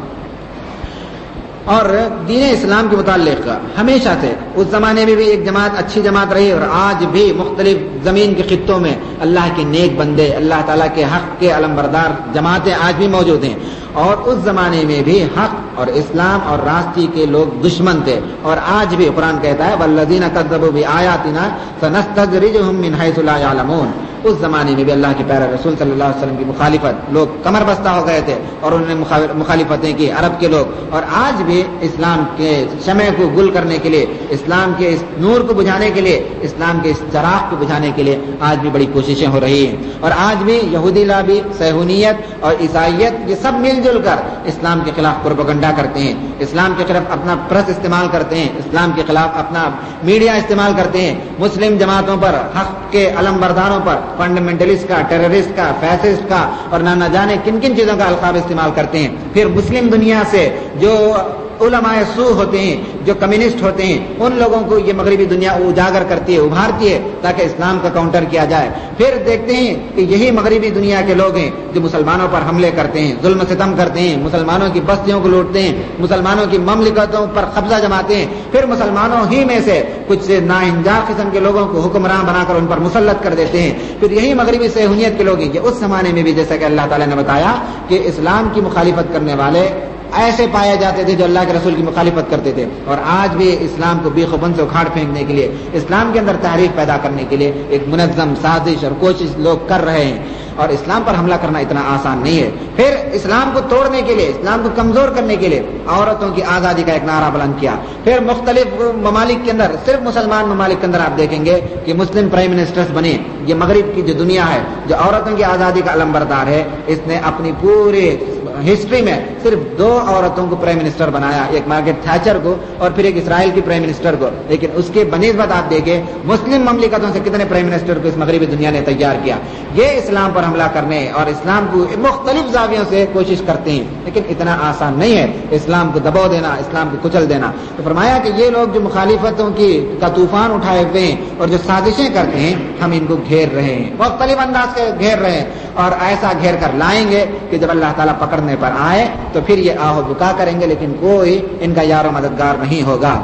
اور دین اسلام کے متعلق ہمیشہ سے اس زمانے میں بھی ایک جماعت اچھی جماعت رہی، اور آج بھی مختلف زمین کے خطوں میں اللہ کے نیک بندے، اللہ تعالیٰ کے حق کے علمبردار جماعتیں آج بھی موجود ہیں. اور اس زمانے میں بھی حق اور اسلام اور راستی کے لوگ دشمن تھے، اور آج بھی قرآن کہتا ہے وَالَّذِينَ كَذَّبُوا بِآيَاتِنَا سَنَسْتَدْرِجُهُم مِّنْ حَيْثُ لَا يَعْلَمُونَ. اس زمانے میں بھی اللہ کے پیارے رسول صلی اللہ علیہ وسلم کی مخالفت، لوگ کمر بستہ ہو گئے تھے اور انہوں نے مخالفتیں کی عرب کے لوگ. اور آج بھی اسلام کے شمع کو گل کرنے کے لیے، اسلام کے اس نور کو بجھانے کے لیے، اسلام کے اس چراغ کو بجھانے کے لیے آج بھی بڑی کوششیں ہو رہی ہیں. اور آج بھی یہودی لابی، صہیونیت اور عیسائیت یہ سب مل جل کر اسلام کے خلاف پروپیگنڈا کرتے ہیں، اسلام کے خلاف اپنا پریس استعمال کرتے ہیں، اسلام کے خلاف اپنا میڈیا استعمال کرتے ہیں. مسلم جماعتوں پر، حق کے علمبرداروں پر فنڈامنٹلسٹ کا، ٹیررسٹ کا، فیسسٹ کا اور نہ جانے کن کن چیزوں کا القاب استعمال کرتے ہیں. پھر مسلم دنیا سے جو علماء سو ہوتے ہیں، جو کمیونسٹ ہوتے ہیں، ان لوگوں کو یہ مغربی دنیا اجاگر کرتی ہے، ابھارتی ہے تاکہ اسلام کا کاؤنٹر کیا جائے. پھر دیکھتے ہیں کہ یہی مغربی دنیا کے لوگ ہیں جو مسلمانوں پر حملے کرتے ہیں، ظلم و ستم کرتے ہیں، مسلمانوں کی بستیوں کو لوٹتے ہیں، مسلمانوں کی مملکتوں پر قبضہ جماتے ہیں، پھر مسلمانوں ہی میں سے کچھ ناانصاف قسم کے لوگوں کو حکمراں بنا کر ان پر مسلط کر دیتے ہیں. پھر یہی مغربی صہیونیت کے لوگ ہیں. اس زمانے میں بھی جیسا کہ اللہ تعالیٰ نے بتایا کہ اسلام کی مخالفت کرنے والے ایسے پائے جاتے تھے جو اللہ کے رسول کی مخالفت کرتے تھے. اور آج بھی اسلام کو بیخ و بن سے اکھاڑ پھینکنے کے لیے، اسلام کے اندر تحریف پیدا کرنے کے لیے ایک منظم سازش اور کوشش لوگ کر رہے ہیں. اور اسلام پر حملہ کرنا اتنا آسان نہیں ہے. پھر اسلام کو توڑنے کے لیے، اسلام کو کمزور کرنے کے لیے عورتوں کی آزادی کا ایک نعرہ بلند کیا. پھر مختلف ممالک کے اندر، صرف مسلمان ممالک کے اندر آپ دیکھیں گے کہ مسلم پرائم منسٹرز بنے. یہ مغرب کی جو دنیا ہے جو عورتوں کی آزادی کا علمبردار ہے، اس نے اپنی پورے ہسٹری میں صرف دو عورتوں کو پرائم منسٹر بنایا، ایک مارگریٹ تھیچر کو اور پھر ایک اسرائیل کی پرائم منسٹر کو. لیکن اس کے بنسبت آپ دیکھیں مسلم مملکتوں سے کتنے پرائم منسٹر کو اس مغربی دنیا نے تیار کیا. یہ اسلام پر حملہ کرنے اور اسلام کو مختلف زاویوں سے کوشش کرتے ہیں، لیکن اتنا آسان نہیں ہے اسلام کو دبو دینا، اسلام کو کچل دینا. تو فرمایا کہ یہ لوگ جو مخالفتوں کی کا طوفان اٹھائے ہوئے ہیں اور جو سازشیں کرتے ہیں، ہم ان کو گھیر رہے ہیں، مختلف انداز سے گھیر رہے ہیں، اور ایسا گھیر کر لائیں گے کہ جب اللہ تعالیٰ پکڑنے پر آئے تو پھر یہ آہ و بکا کریں گے، لیکن کوئی ان کا یار و مددگار نہیں ہوگا.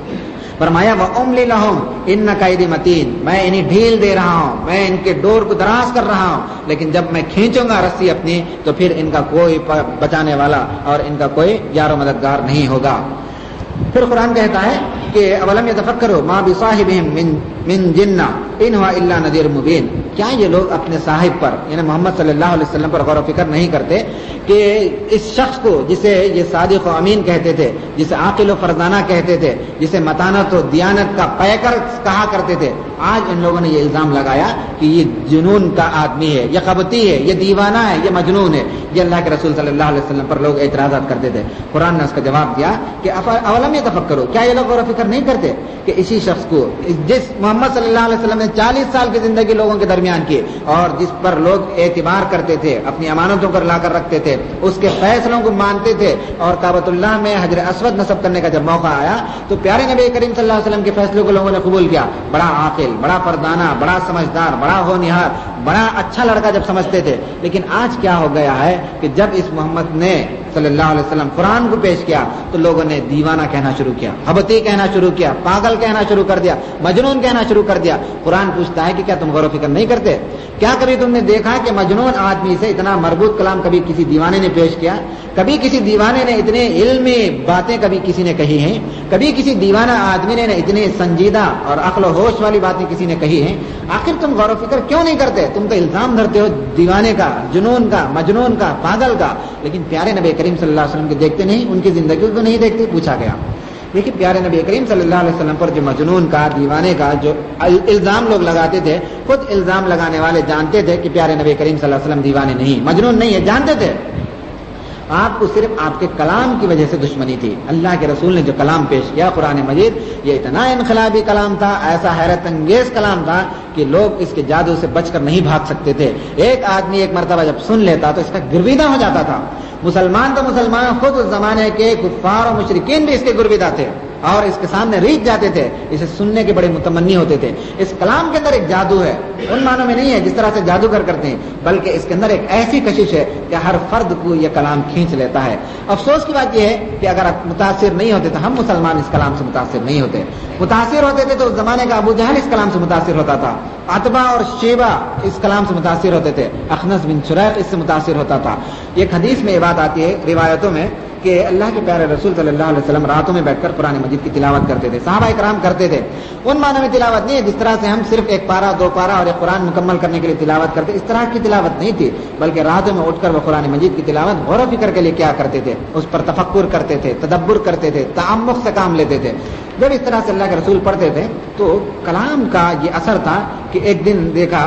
فرمایا وَأُمْلِي لَهُمْ إِنَّ كَيْدِي مَتِينٌ، میں انہیں ڈھیل دے رہا ہوں، میں ان کے ڈور کو دراز کر رہا ہوں، لیکن جب میں کھینچوں گا رسی اپنی تو پھر ان کا کوئی بچانے والا اور ان کا کوئی یار و مددگار نہیں ہوگا. پھر قرآن کہتا ہے کہ اولم یتفکروا ما بصاحبہم من من جنہ ان ہوا الا نذیر مبین. کیا یہ لوگ اپنے صاحب پر یعنی محمد صلی اللہ علیہ وسلم پر غور و فکر نہیں کرتے کہ اس شخص کو جسے یہ صادق و امین کہتے تھے، جسے عاقل و فرزانہ کہتے تھے، جسے متانت و دیانت کا پیکر کہا کرتے تھے، آج ان لوگوں نے یہ الزام لگایا کہ یہ جنون کا آدمی ہے، یہ قبطی ہے، یہ دیوانہ ہے، یہ مجنون ہے. یہ اللہ کے رسول صلی اللہ علیہ وسلم پر لوگ اعتراضات کرتے تھے. قرآن نے اس کا جواب دیا کہ اولم یتفکروا، کیا یہ لوگ غور و فکر نہیں کرتے کہ اسی شخص کو، جس محمد صلی اللہ علیہ وسلم نے چالیس سال کی زندگی لوگوں کے درمیان درمیان کی اور جس پر لوگ اعتبار کرتے تھے، اپنی امانتوں پر لا کر رکھتے تھے، اس کے فیصلوں کو مانتے تھے، اور کعبۃ اللہ میں حجر اسود نصب کرنے کا جب موقع آیا تو پیارے نبی کریم صلی اللہ علیہ وسلم کے فیصلوں کو لوگوں نے قبول کیا. بڑا عاقل، بڑا فردانہ، بڑا سمجھدار، بڑا ہونہار، بڑا اچھا لڑکا جب سمجھتے تھے. لیکن آج کیا ہو گیا ہے کہ جب اس محمد نے صلی اللہ علیہ وسلم قرآن کو پیش کیا تو لوگوں نے دیوانہ کہنا شروع کیا، حبتی کہنا شروع کیا، پاگل کہنا شروع کر دیا، مجنون کہنا شروع کر دیا. قرآن پوچھتا ہے کہ کیا تم غور و فکر نہیں کرتے؟ کیا کبھی تم نے دیکھا کہ مجنون آدمی سے اتنا مربوط کلام کبھی کسی دیوانے نے پیش کیا؟ کبھی کسی دیوانے نے اتنے علمی باتیں کبھی کسی نے کہی ہیں؟ کبھی کسی دیوانہ آدمی نے اتنے سنجیدہ اور عقل و ہوش والی باتیں کسی نے کہی ہیں؟ آخر تم غور و فکر کیوں نہیں کرتے؟ تم تو الزام دھرتے ہو دیوانے کا، جنون کا، مجنون کا، پاگل کا، لیکن پیارے نبی کریم صلی اللہ علیہ وسلم کے دیکھتے نہیں، ان کی زندگی کو نہیں دیکھتے. پوچھا گیا. دیکھیے پیارے نبی کریم صلی اللہ علیہ وسلم پر جو مجنون کا، دیوانے کا جو الزام لوگ لگاتے تھے، خود الزام لگانے والے جانتے تھے کہ پیارے نبی کریم صلی اللہ علیہ وسلم دیوانے نہیں، مجنون نہیں ہے، جانتے تھے. آپ کو صرف آپ کے کلام کی وجہ سے دشمنی تھی. اللہ کے رسول نے جو کلام پیش کیا قرآن مجید، یہ اتنا انقلابی کلام تھا، ایسا حیرت انگیز کلام تھا کہ لوگ اس کے جادو سے بچ کر نہیں بھاگ سکتے تھے. ایک آدمی ایک مرتبہ جب سن لیتا تو اس کا گرویدہ ہو جاتا تھا. مسلمان تو مسلمان، خود اس زمانے کے کفار و مشرکین بھی اس کے گرویدہ تھے اور اس کے سامنے ریچھ جاتے تھے، اسے سننے کے بڑے متمنی ہوتے تھے. اس کلام کے اندر ایک جادو ہے، ان معنوں میں نہیں ہے جس طرح سے جادوگر کرتے ہیں، بلکہ اس کے اندر ایک ایسی کشش ہے کہ ہر فرد کو یہ کلام کھینچ لیتا ہے. افسوس کی بات یہ ہے کہ اگر آپ متاثر نہیں ہوتے تو ہم مسلمان اس کلام سے متاثر نہیں ہوتے. متاثر ہوتے تھے تو اس زمانے کا ابو جہل اس کلام سے متاثر ہوتا تھا، عتبہ اور شیبہ اس کلام سے متاثر ہوتے تھے، اخنس بن شریق اس سے متاثر ہوتا تھا. ایک حدیث میں یہ بات آتی ہے روایتوں میں کہ اللہ کے پیارے رسول صلی اللہ علیہ وسلم راتوں میں بیٹھ کر قرآن مجید کی تلاوت کرتے تھے. صحابہ کرام کرتے تھے. ان معنوں میں تلاوت نہیں ہے جس طرح سے ہم صرف ایک پارا دو پارا اور ایک قرآن مکمل کرنے کے لیے تلاوت کرتے، اس طرح کی تلاوت نہیں تھی، بلکہ راتوں میں اٹھ کر وہ قرآن مجید کی تلاوت غور و فکر کے لیے کیا کرتے تھے، اس پر تفکر کرتے تھے، تدبر کرتے تھے، تعمق سے کام لیتے تھے. جب اس طرح سے اللہ کے رسول پڑھتے تھے تو کلام کا یہ اثر تھا کہ ایک دن دیکھا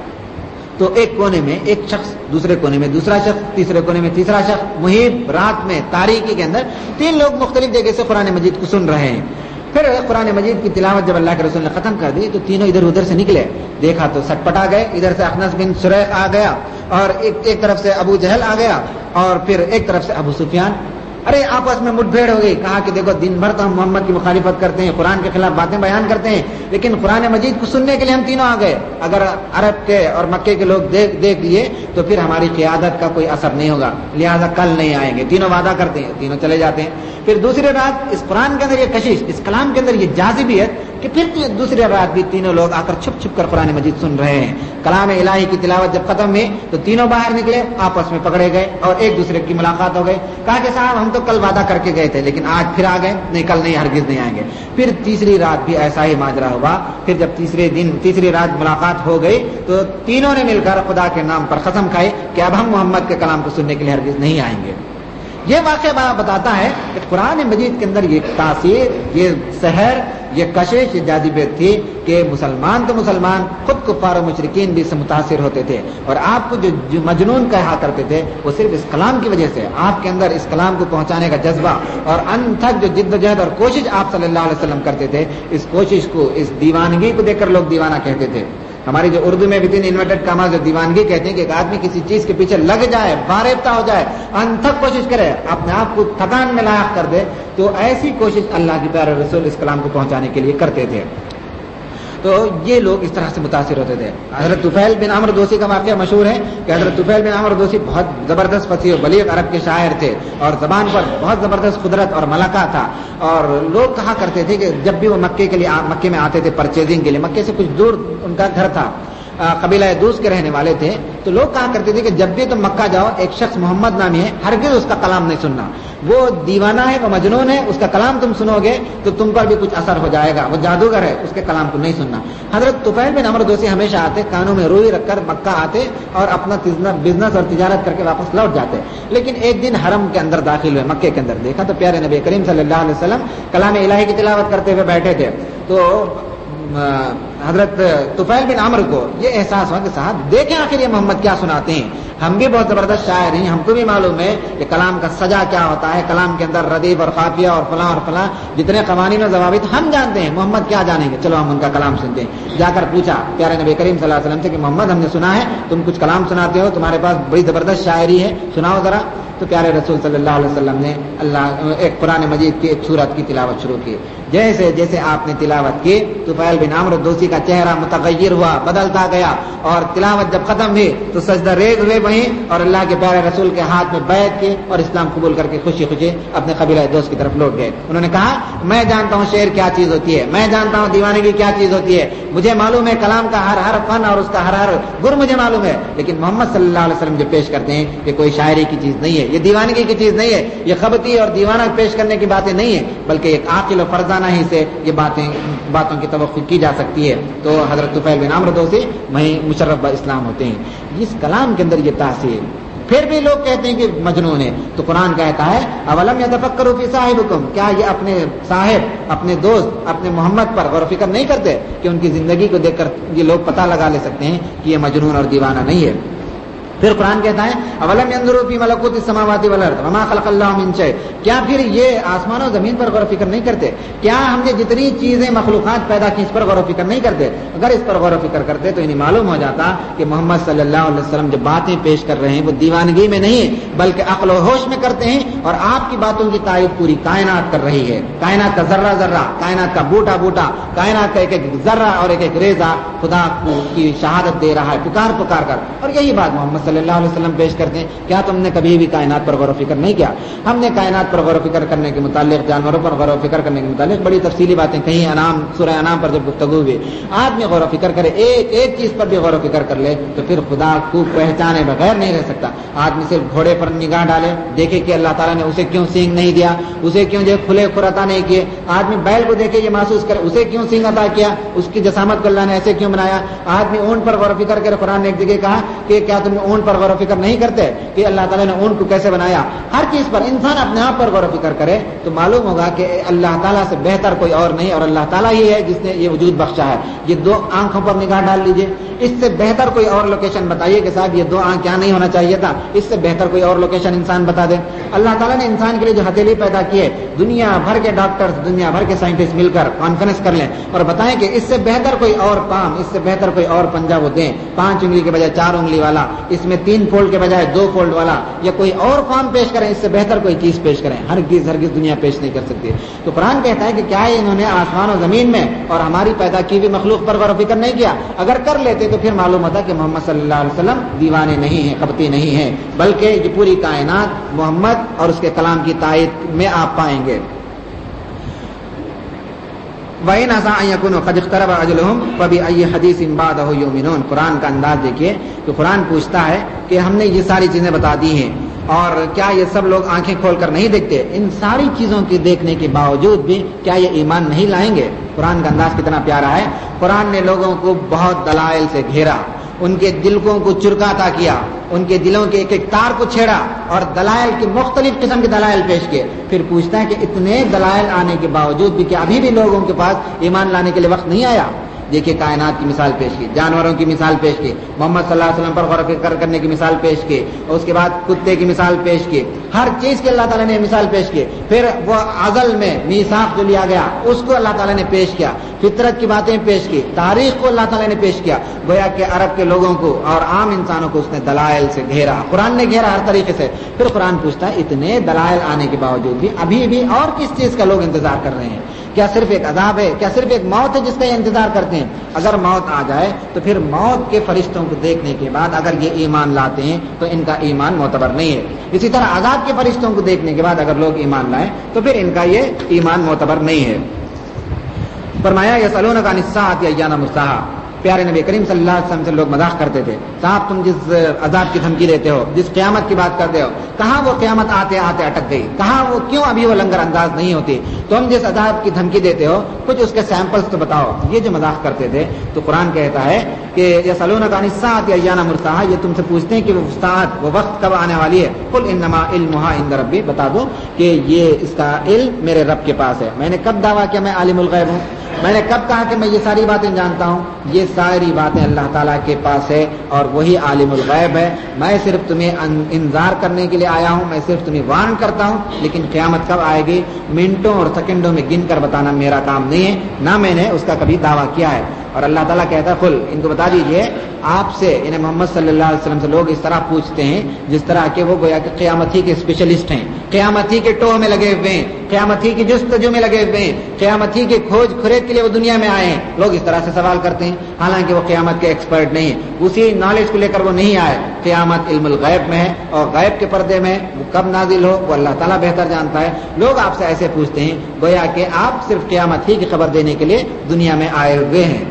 تو ایک کونے میں ایک شخص، دوسرے کونے میں دوسرا شخص، تیسرے کونے میں تیسرا شخص، محیط رات میں تاریکی کے اندر تین لوگ مختلف جگہ سے قرآن مجید کو سن رہے ہیں. پھر قرآن مجید کی تلاوت جب اللہ کے رسول نے ختم کر دی تو تینوں ادھر ادھر سے نکلے. دیکھا تو سٹ پٹا گئے، ادھر سے اخنس بن شریق آ گیا اور ایک ایک طرف سے ابو جہل آ گیا اور پھر ایک طرف سے ابو سفیان. ارے آپس میں مٹ بھیڑ ہو گئی. کہا کہ دیکھو دن بھر تو ہم محمد کی مخالفت کرتے ہیں، قرآن کے خلاف باتیں بیان کرتے ہیں، لیکن قرآن مجید کو سننے کے لیے ہم تینوں آ گئے. اگر عرب کے اور مکے کے لوگ دیکھ دیکھ لیے تو پھر ہماری قیادت کا کوئی اثر نہیں ہوگا، لہٰذا کل نہیں آئیں گے. تینوں وعدہ کرتے ہیں، تینوں چلے جاتے ہیں. پھر دوسری رات اس قرآن کے اندر یہ کشش، اس کلام کے اندر یہ جاذبیت کہ پھر دوسری رات بھی تینوں لوگ آ کر چھپ چھپ کر قرآن مجید سن رہے ہیں. کلام الہی کی تلاوت جب ختم ہوئی تو تینوں باہر نکلے، آپس میں پکڑے گئے اور ایک دوسرے کی ملاقات ہو گئی. کہا کہ صاحب ہم تو کل وعدہ کر کے گئے تھے لیکن آج پھر آ گئے، نہیں کل نہیں، ہرگز نہیں آئیں گے. پھر تیسری رات بھی ایسا ہی ماجرا ہوا. پھر جب تیسرے دن تیسری رات ملاقات ہو گئی تو تینوں نے مل کر خدا کے نام پر قسم کھائی کہ اب ہم محمد کے کلام کو سننے کے لیے ہرگز نہیں آئیں گے. یہ واقعہ بتاتا ہے کہ قرآن مجید کے اندر یہ تاثیر، یہ سحر، یہ کشش، یہ جاذبیت تھی کہ مسلمان تو مسلمان، خود کفار و مشرکین بھی اس سے متاثر ہوتے تھے. اور آپ کو جو, جو مجنون کہا کرتے تھے وہ صرف اس کلام کی وجہ سے، آپ کے اندر اس کلام کو پہنچانے کا جذبہ اور ان تک جو جد و جہد اور کوشش آپ صلی اللہ علیہ وسلم کرتے تھے، اس کوشش کو، اس دیوانگی کو دیکھ کر لوگ دیوانہ کہتے تھے. ہماری جو اردو میں بھی انورٹڈ کاما جو دیوانگی کہتے ہیں کہ ایک آدمی کسی چیز کے پیچھے لگ جائے، باریفتہ ہو جائے، انتھک کوشش کرے، اپنے آپ کو تھکان میں لاحق کر دے، تو ایسی کوشش اللہ کے پیارے رسول اس کلام کو پہنچانے کے لیے کرتے تھے. تو یہ لوگ اس طرح سے متاثر ہوتے تھے. حضرت طفیل بن عمرو دوسی کا واقعہ مشہور ہے کہ حضرت طفیل بن عمرو دوسی بہت زبردست فصیح و بلیغ عرب کے شاعر تھے اور زبان پر بہت زبردست قدرت اور ملکہ تھا. اور لوگ کہا کرتے تھے کہ جب بھی وہ مکے کے لیے مکے میں آتے تھے پرچیزنگ کے لیے، مکے سے کچھ دور ان کا گھر تھا، قبیلہ دوس کے رہنے والے تھے، تو لوگ کہا کرتے تھے کہ جب بھی تم مکہ جاؤ ایک شخص محمد نامی ہے، ہرگز اس کا کلام نہیں سننا، وہ دیوانہ ہے، وہ مجنون ہے، اس کا کلام تم سنو گے تو تم پر بھی کچھ اثر ہو جائے گا، وہ جادوگر ہے، اس کے کلام کو نہیں سننا. حضرت طفیل بن عمرو دوسی ہمیشہ آتے، کانوں میں روئی رکھ کر مکہ آتے اور اپنا بزنس اور تجارت کر کے واپس لوٹ جاتے. لیکن ایک دن حرم کے اندر داخل ہوئے، مکے کے اندر، دیکھا تو پیارے نبی کریم صلی اللہ علیہ وسلم کلام الہی کی تلاوت کرتے ہوئے بیٹھے تھے. تو حضرت طفیل بن عمرو کو یہ احساس ہوا کہ صاحب دیکھیں آخر یہ محمد کیا سناتے ہیں، ہم بھی بہت زبردست شاعر ہیں، ہم کو بھی معلوم ہے کہ کلام کا سجا کیا ہوتا ہے، کلام کے اندر ردیف اور قافیہ اور فلاں اور فلاں جتنے قوانین و ضوابط ہم جانتے ہیں، محمد کیا جانیں گے، چلو ہم ان کا کلام سنتے ہیں۔ جا کر پوچھا پیارے نبی کریم صلی اللہ علیہ وسلم سے کہ محمد ہم نے سنا ہے تم کچھ کلام سناتے ہو، تمہارے پاس بڑی زبردست شاعری ہے، سناؤ ذرا۔ تو پیارے رسول صلی اللہ علیہ وسلم نے اللہ ایک قرآن مجید کی ایک سورت کی تلاوت شروع کی۔ جیسے جیسے آپ نے تلاوت کی طفیل بن عمرو دوسی کا چہرہ متغیر ہوا، بدلتا گیا، اور تلاوت جب ختم ہوئی تو سجدہ ریز ہوئے وہیں، اور اللہ کے پیارے رسول کے ہاتھ میں بیعت کی اور اسلام قبول کر کے خوشی خوشی اپنے قبیلہ دوست کی طرف لوٹ گئے۔ انہوں نے کہا میں جانتا ہوں شعر کیا چیز ہوتی ہے، میں جانتا ہوں دیوانگی کیا چیز ہوتی ہے، مجھے معلوم ہے کلام کا ہر ہر فن اور اس کا ہر ہر گر مجھے معلوم ہے، لیکن محمد صلی اللہ علیہ وسلم جو پیش کرتے ہیں یہ کوئی شاعری کی چیز نہیں ہے، یہ دیوانگی کی چیز نہیں ہے، یہ خبطی اور دیوانہ پیش کرنے کی باتیں نہیں ہیں، بلکہ ایک عاقل و فرزانہ ہی سے یہ باتیں باتوں کی توقع کی جا سکتی ہے۔ تو حضرت طفیل بن عمرو دوسی وہیں مشرف با اسلام ہوتے ہیں۔ اس کلام کے اندر یہ تاثیر، پھر بھی لوگ کہتے ہیں کہ مجنون ہے، تو قرآن کہتا ہے اولم یتفکروا فی صاحبکم، کیا یہ اپنے صاحب اپنے دوست اپنے محمد پر غور و فکر نہیں کرتے کہ ان کی زندگی کو دیکھ کر یہ لوگ پتہ لگا لے سکتے ہیں کہ یہ مجنون اور دیوانہ نہیں ہے۔ پھر قرآن کہتا ہے اولم ينظروا فی ملکوت السماوات والارض وما خلق اللہ من شیء، کیا پھر یہ آسمان و زمین پر غور و فکر نہیں کرتے، کیا ہم نے جتنی چیزیں مخلوقات پیدا کی اس پر غور و فکر نہیں کرتے؟ اگر اس پر غور و فکر کرتے تو انہیں معلوم ہو جاتا کہ محمد صلی اللہ علیہ وسلم جو باتیں پیش کر رہے ہیں وہ دیوانگی میں نہیں ہے بلکہ عقل و ہوش میں کرتے ہیں، اور آپ کی باتوں کی تائید پوری کائنات کر رہی ہے۔ کائنات کا ذرہ ذرہ، کائنات کا بوٹا بوٹا، کائنات کا ایک ایک ذرہ اور ایک ایک ریزہ خدا کی شہادت دے رہا ہے پکار پکار کر، اور یہی بات محمد صلی اللہ علیہ وسلم پیش کرتے ہیں۔ کیا تم نے کبھی بھی کائنات پر غور و فکر نہیں کیا؟ ہم نے کائنات پر غور و فکر کرنے کے متعلق، جانوروں پر غور و فکر کرنے کے متعلق بڑی تفصیلی باتیں کہیں، انعام سورہ انعام پر جب گفتگو ہوئی، آدمی غور و فکر کرے، ایک ایک چیز پر بھی غور و فکر کر لے تو پھر خدا کو پہچانے بغیر نہیں رہ سکتا۔ آدمی صرف گھوڑے پر نگاہ ڈالے، دیکھے کہ اللہ تعالیٰ نے اسے کیوں سینگ نہیں دیا، اسے کیوں جو کھلے کھر عطا نہیں کیے۔ آدمی بیل کو دیکھے یہ محسوس کرے اسے کیوں سینگ عطا کیا، اس کی جسامت کو اللہ نے ایسے کیوں بنایا۔ آدمی اونٹ پر غور و فکر کرے، قرآن نے ایک جگہ کہا کہ کیا تم اونٹ پر غور و فکر نہیں کرتے کہ اللہ تعالیٰ نے اونٹ کو کیسے بنایا۔ ہر چیز پر انسان اپنے آپ پر غور و فکر کرے تو معلوم ہوگا کہ اللہ تعالیٰ سے بہتر کوئی اور نہیں، اور اللہ تعالیٰ ہی ہے جس نے یہ وجود بخشا ہے۔ یہ دو آنکھوں پر نگاہ ڈال لیجئے، اس سے بہتر کوئی اور لوکیشن بتائیے کہ صاحب یہ دو آنکھ کیا نہیں ہونا چاہیے تھا، اس سے بہتر کوئی اور لوکیشن انسان بتا دے۔ اللہ تعالیٰ نے انسان کے لیے جو ہتھیلی پیدا کی ہے، دنیا بھر کے ڈاکٹرز، دنیا بھر کے سائنٹسٹ مل کر کانفرنس کر لیں اور بتائیں کہ اس سے بہتر کوئی اور کام، اس سے بہتر کوئی اور پنجہ وہ دیں، پانچ انگلی کے بجائے چار انگلی والا، اس میں تین فولڈ کے بجائے دو فولڈ والا، یا کوئی اور فارم پیش کریں، اس سے بہتر کوئی چیز پیش کریں، ہرگز ہرگز دنیا پیش نہیں کر سکتی۔ تو قرآن کہتا ہے کہ کیا انہوں نے آسمان و زمین میں اور ہماری پیدا کی ہوئی مخلوق پر غور و فکر نہیں کیا؟ اگر کر لیتے تو پھر معلوم ہوتا کہ محمد صلی اللہ علیہ وسلم دیوانے نہیں ہیں، خبطی نہیں ہیں، بلکہ یہ پوری کائنات محمد اور اس کے کلام کی تائید میں آپ پائیں گے۔ وَإِنْ عَسَىٰ أَن يَكُونُوا قَدِ اقْتَرَبَ أَجَلُهُمْ فَبِأَيِّ حَدِيثٍ بَعْدَهُ يُؤْمِنُونَ۔ قرآن کا انداز دیکھیے کہ قرآن پوچھتا ہے کہ ہم نے یہ ساری چیزیں بتا دی ہیں، اور کیا یہ سب لوگ آنکھیں کھول کر نہیں دیکھتے؟ ان ساری چیزوں کے دیکھنے کے باوجود بھی کیا یہ ایمان نہیں لائیں گے؟ قرآن کا انداز کتنا پیارا ہے۔ قرآن نے لوگوں کو بہت دلائل سے گھیرا، ان کے دلوں کو چرکاتا کیا، ان کے دلوں کے ایک ایک تار کو چھیڑا اور دلائل کی مختلف قسم کے دلائل پیش کیے۔ پھر پوچھتا ہے کہ اتنے دلائل آنے کے باوجود بھی کیا ابھی بھی لوگوں کے پاس ایمان لانے کے لیے وقت نہیں آیا؟ دیکھیے کائنات کی مثال پیش کی، جانوروں کی مثال پیش کی، محمد صلی اللہ علیہ وسلم پر غور و فکر کرنے کی مثال پیش کی، اور اس کے بعد کتے کی مثال پیش کی، ہر چیز کی اللہ تعالیٰ نے مثال پیش کی۔ پھر وہ ازل میں میثاق جو لیا گیا اس کو اللہ تعالیٰ نے پیش کیا، فطرت کی باتیں پیش کی، تاریخ کو اللہ تعالیٰ نے پیش کیا، گویا کہ عرب کے لوگوں کو اور عام انسانوں کو اس نے دلائل سے گھیرا، قرآن نے گھیرا ہر طریقے سے۔ پھر قرآن پوچھتا ہے اتنے دلائل آنے کے باوجود بھی ابھی بھی اور کس چیز کا لوگ انتظار کر رہے ہیں؟ کیا صرف ایک عذاب ہے؟ کیا صرف ایک موت ہے جس کا یہ انتظار کرتے ہیں؟ اگر موت آ جائے تو پھر موت کے فرشتوں کو دیکھنے کے بعد اگر یہ ایمان لاتے ہیں تو ان کا ایمان معتبر نہیں ہے۔ اسی طرح عذاب کے فرشتوں کو دیکھنے کے بعد اگر لوگ ایمان لائیں تو پھر ان کا یہ ایمان معتبر نہیں ہے۔ فرمایا یسألونک عن الساعۃ ایان مرساہا، پیارے نبی کریم صلی اللہ علیہ وسلم سے لوگ مذاق کرتے تھے، صاحب تم جس عذاب کی دھمکی دیتے ہو، جس قیامت کی بات کرتے ہو، کہاں وہ قیامت آتے آتے اٹک گئی؟ کہاں وہ کیوں ابھی وہ لنگر انداز نہیں ہوتی؟ تم جس عذاب کی دھمکی دیتے ہو کچھ اس کے سیمپلز تو بتاؤ۔ یہ جو مذاق کرتے تھے تو قرآن کہتا ہے کہ یسألونک عن الساعۃ ایان مرساہا، یہ تم سے پوچھتے ہیں کہ وہ ساعت، وہ وقت کب آنے والی ہے؟ قل انما علمها عند ربی، بتا دو کہ یہ اس کا علم میرے رب کے پاس ہے. میں نے کب دعویٰ کیا میں عالم الغیب ہوں؟ میں نے کب کہا کہ میں یہ ساری باتیں جانتا ہوں؟ یہ ساری باتیں اللہ تعالیٰ کے پاس ہے اور وہی عالم الغیب ہے. میں صرف تمہیں انذار کرنے کے لیے آیا ہوں, میں صرف تمہیں وارن کرتا ہوں, لیکن قیامت کب آئے گی منٹوں اور سیکنڈوں میں گن کر بتانا میرا کام نہیں ہے, نہ میں نے اس کا کبھی دعویٰ کیا ہے. اور اللہ تعالیٰ کہتا ہے قل, ان کو بتا دیجئے آپ سے, انہیں محمد صلی اللہ علیہ وسلم سے لوگ اس طرح پوچھتے ہیں جس طرح کہ وہ گویا کہ قیامت ہی کے اسپیشلسٹ ہیں, قیامت ہی کے ٹوہ میں لگے ہوئے ہیں, قیامت ہی کی جستجو میں لگے ہوئے ہیں, قیامت ہی کے کھوج کھرید کے لیے وہ دنیا میں آئے ہیں. لوگ اس طرح سے سوال کرتے ہیں حالانکہ وہ قیامت کے ایکسپرٹ نہیں ہیں, اسی نالج کو لے کر وہ نہیں آئے. قیامت علم الغیب میں ہے اور غیب کے پردے میں, وہ کب نازل ہو وہ اللہ تعالیٰ بہتر جانتا ہے. لوگ آپ سے ایسے پوچھتے ہیں گویا کہ آپ صرف قیامت ہی کی خبر دینے کے لیے دنیا میں آئے ہوئے ہیں.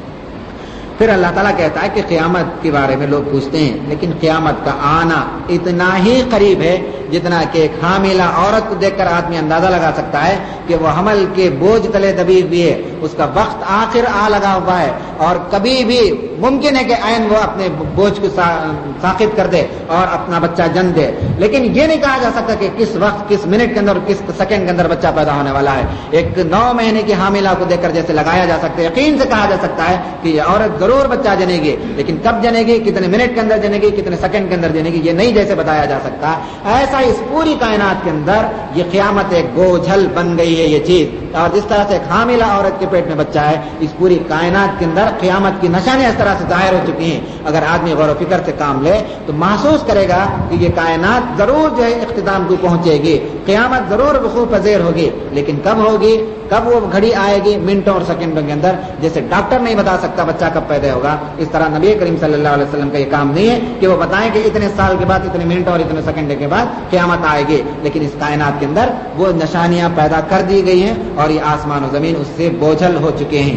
پھر اللہ تعالیٰ کہتا ہے کہ قیامت کے بارے میں لوگ پوچھتے ہیں, لیکن قیامت کا آنا اتنا ہی قریب ہے جتنا کہ ایک حاملہ عورت کو دیکھ کر آدمی اندازہ لگا سکتا ہے کہ وہ حمل کے بوجھ تلے دبی ہوئی ہے, اس کا وقت آخر آ لگا ہوا ہے, اور کبھی بھی ممکن ہے کہ عین وہ اپنے بوجھ کو ساقط کر دے اور اپنا بچہ جن دے. لیکن یہ نہیں کہا جا سکتا کہ کس وقت, کس منٹ کے اندر, کس سیکنڈ کے اندر بچہ پیدا ہونے والا ہے. ایک نو مہینے کی حاملہ کو دیکھ کر جیسے لگایا جا سکتا ہے, یقین سے کہا جا سکتا ہے کہ یہ عورت ضرور بچہ جنے گی, لیکن کب جنے گی, کتنے منٹ کے اندر جنے گی, کتنے سیکنڈ کے اندر جنے گی, یہ نہیں جیسے بتایا جا سکتا. ایسا اس پوری کائنات کے اندر یہ قیامت ایک بوجھل بن گئی ہے یہ چیز. اور جس طرح سے ایک حاملہ عورت کے پیٹ میں بچہ ہے, اس پوری کائنات کے اندر قیامت کی نشانیاں اس طرح سے ظاہر ہو چکی ہیں. اگر آدمی غور و فکر سے کام لے تو محسوس کرے گا کہ یہ کائنات ضرور جو ہے اختتام کو پہنچے گی, قیامت ضرور وقوع پذیر ہوگی, لیکن کب ہوگی, کب وہ گھڑی آئے گی, منٹوں اور سیکنڈوں کے اندر. جیسے ڈاکٹر نہیں بتا سکتا بچہ کب پیدا ہوگا, اس طرح نبی کریم صلی اللہ علیہ وسلم کا یہ کام نہیں ہے کہ وہ بتائیں کہ اتنے سال کے بعد, اتنے منٹ اور اتنے سیکنڈ کے بعد قیامت آئے گی. لیکن اس کائنات کے اندر وہ نشانیاں پیدا کر دی گئی ہیں اور یہ آسمان و زمین اس سے بوجھل ہو چکے ہیں.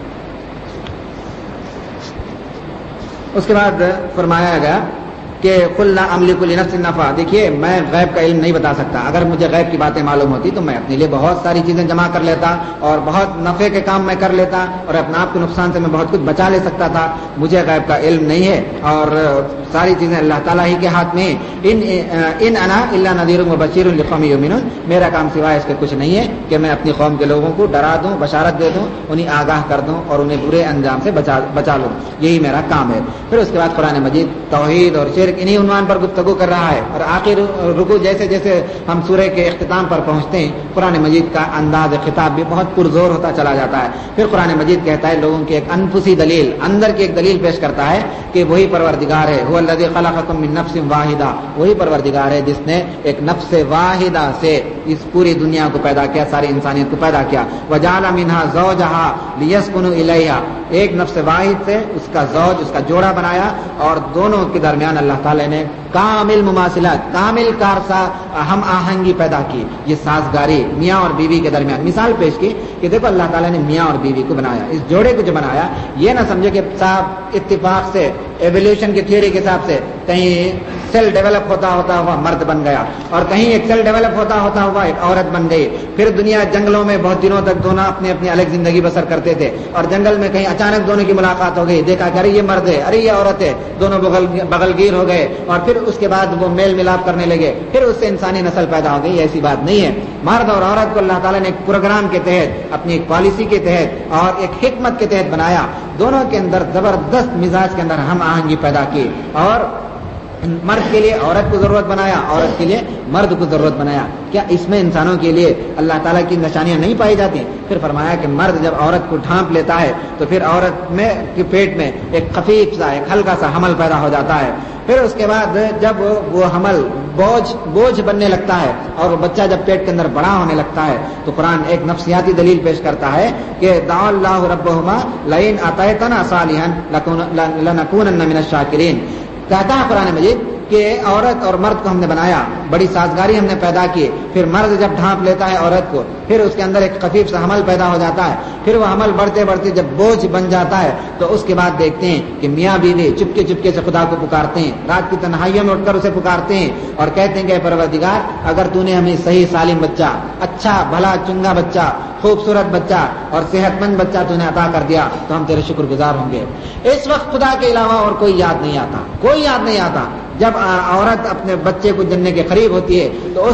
اس کے بعد فرمایا گیا کہ قل لا املک لنفس نفع. دیکھیے میں غیب کا علم نہیں بتا سکتا. اگر مجھے غیب کی باتیں معلوم ہوتی تو میں اپنے لیے بہت ساری چیزیں جمع کر لیتا اور بہت نفع کے کام میں کر لیتا اور اپنے آپ کو نقصان سے میں بہت کچھ بچا لے سکتا تھا. مجھے غیب کا علم نہیں ہے اور ساری چیزیں اللہ تعالیٰ ہی کے ہاتھ میں. ان ان انا الا نذیر و بشیر لقوم یؤمنون. میرا کام سوائے اس کے کچھ نہیں ہے کہ میں اپنی قوم کے لوگوں کو ڈرا دوں, بشارت دے دوں, انہیں آگاہ کر دوں اور انہیں برے انجام سے بچا بچا لوں. یہی میرا کام ہے. پھر اس کے بعد قرآن مجید توحید اور شرک انہی عنوان پر گفتگو کر رہا ہے. اور آخر رکوع جیسے جیسے ہم سورہ کے اختتام پر پہنچتے ہیں قرآن مجید کا انداز خطاب بھی بہت پرزور ہوتا چلا جاتا ہے. پھر قرآن مجید کہتا ہے لوگوں کی ایک انفسی دلیل, اندر کی ایک دلیل پیش کرتا ہے کہ وہی پروردگار ہے, هو الذی خلقکم من نفس واحدہ. وہی پروردگار ہے جس نے ایک نفس واحدہ سے اس پوری دنیا کو پیدا کیا, ساری انسانیت کو پیدا کیا. وجعل منها زوجها لیسکنوا الیہا. ایک نفس واحد سے اس کا زوج, اس کا جوڑا بنایا اور دونوں کے درمیان اللہ تعالی نے کامل مماثلت, کامل کارسا ہم آہنگی پیدا کی. یہ سازگاری میاں اور بیوی کے درمیان مثال پیش کی کہ دیکھو اللہ تعالیٰ نے میاں اور بیوی کو بنایا, اس جوڑے کو جو بنایا یہ نہ سمجھے کہ صاحب اتفاق سے ایولیوشن کی تھیوری کے حساب سے کہیں سیل ڈیولپ ہوتا ہوتا ہوا مرد بن گیا اور کہیں ایک سیل ڈیولپ ہوتا ہوتا ہوا ایک عورت بن گئی. پھر دنیا جنگلوں میں بہت دنوں تک دونوں اپنی اپنی الگ زندگی بسر کرتے تھے اور جنگل میں کہیں اچانک دونوں کی ملاقات ہو گئی, دیکھا کہ ارے یہ مرد ہے, ارے یہ عورت ہے, دونوں بغل بغل گیر ہو گئے اور پھر اس کے بعد وہ میل ملاپ کرنے لگے, پھر اس سے انسانی نسل پیدا ہو گئی. ایسی بات نہیں ہے. مرد اور عورت کو اللہ تعالیٰ نے ایک پروگرام کے تحت, اپنی ایک پالیسی کے تحت اور ایک حکمت کے تحت بنایا. دونوں کے اندر زبردست مزاج کے اندر ہم آہنگی پیدا کی اور مرد کے لیے عورت کو ضرورت بنایا, عورت کے لیے مرد کو ضرورت بنایا. کیا اس میں انسانوں کے لیے اللہ تعالیٰ کی نشانیاں نہیں پائی جاتی؟ پھر فرمایا کہ مرد جب عورت کو ڈھانپ لیتا ہے تو پھر عورت میں کے پیٹ میں ایک خفیف سا, ایک ہلکا سا حمل پیدا ہو جاتا ہے. پھر اس کے بعد جب وہ حمل بوجھ بوجھ بننے لگتا ہے اور وہ بچہ جب پیٹ کے اندر بڑا ہونے لگتا ہے تو قرآن ایک نفسیاتی دلیل پیش کرتا ہے کہ دعا اللہ ربہما لئن آتیتنا صالحا لنکونن من الشاکرین. کہتا ہے قرآن مجید کہ عورت اور مرد کو ہم نے بنایا, بڑی سازگاری ہم نے پیدا کی. پھر مرد جب ڈھانپ لیتا ہے عورت کو, پھر اس کے اندر ایک خفیف سا حمل پیدا ہو جاتا ہے. پھر وہ حمل بڑھتے بڑھتے جب بوجھ بن جاتا ہے تو اس کے بعد دیکھتے ہیں کہ میاں بیوی چپکے چپکے سے خدا کو پکارتے ہیں, رات کی تنہائیوں میں اٹھ کر اسے پکارتے ہیں اور کہتے ہیں کہ پروردگار اگر تو نے ہمیں صحیح سالم بچہ, اچھا بھلا چنگا بچہ, خوبصورت بچہ اور صحت مند بچہ تو نے عطا کر دیا تو ہم تیرے شکر گزار ہوں گے. اس وقت خدا کے علاوہ اور کوئی یاد نہیں آتا, کوئی یاد نہیں آتا. جب عورت اپنے بچے کو جننے کے قریب ہوتی ہے تو اس وقت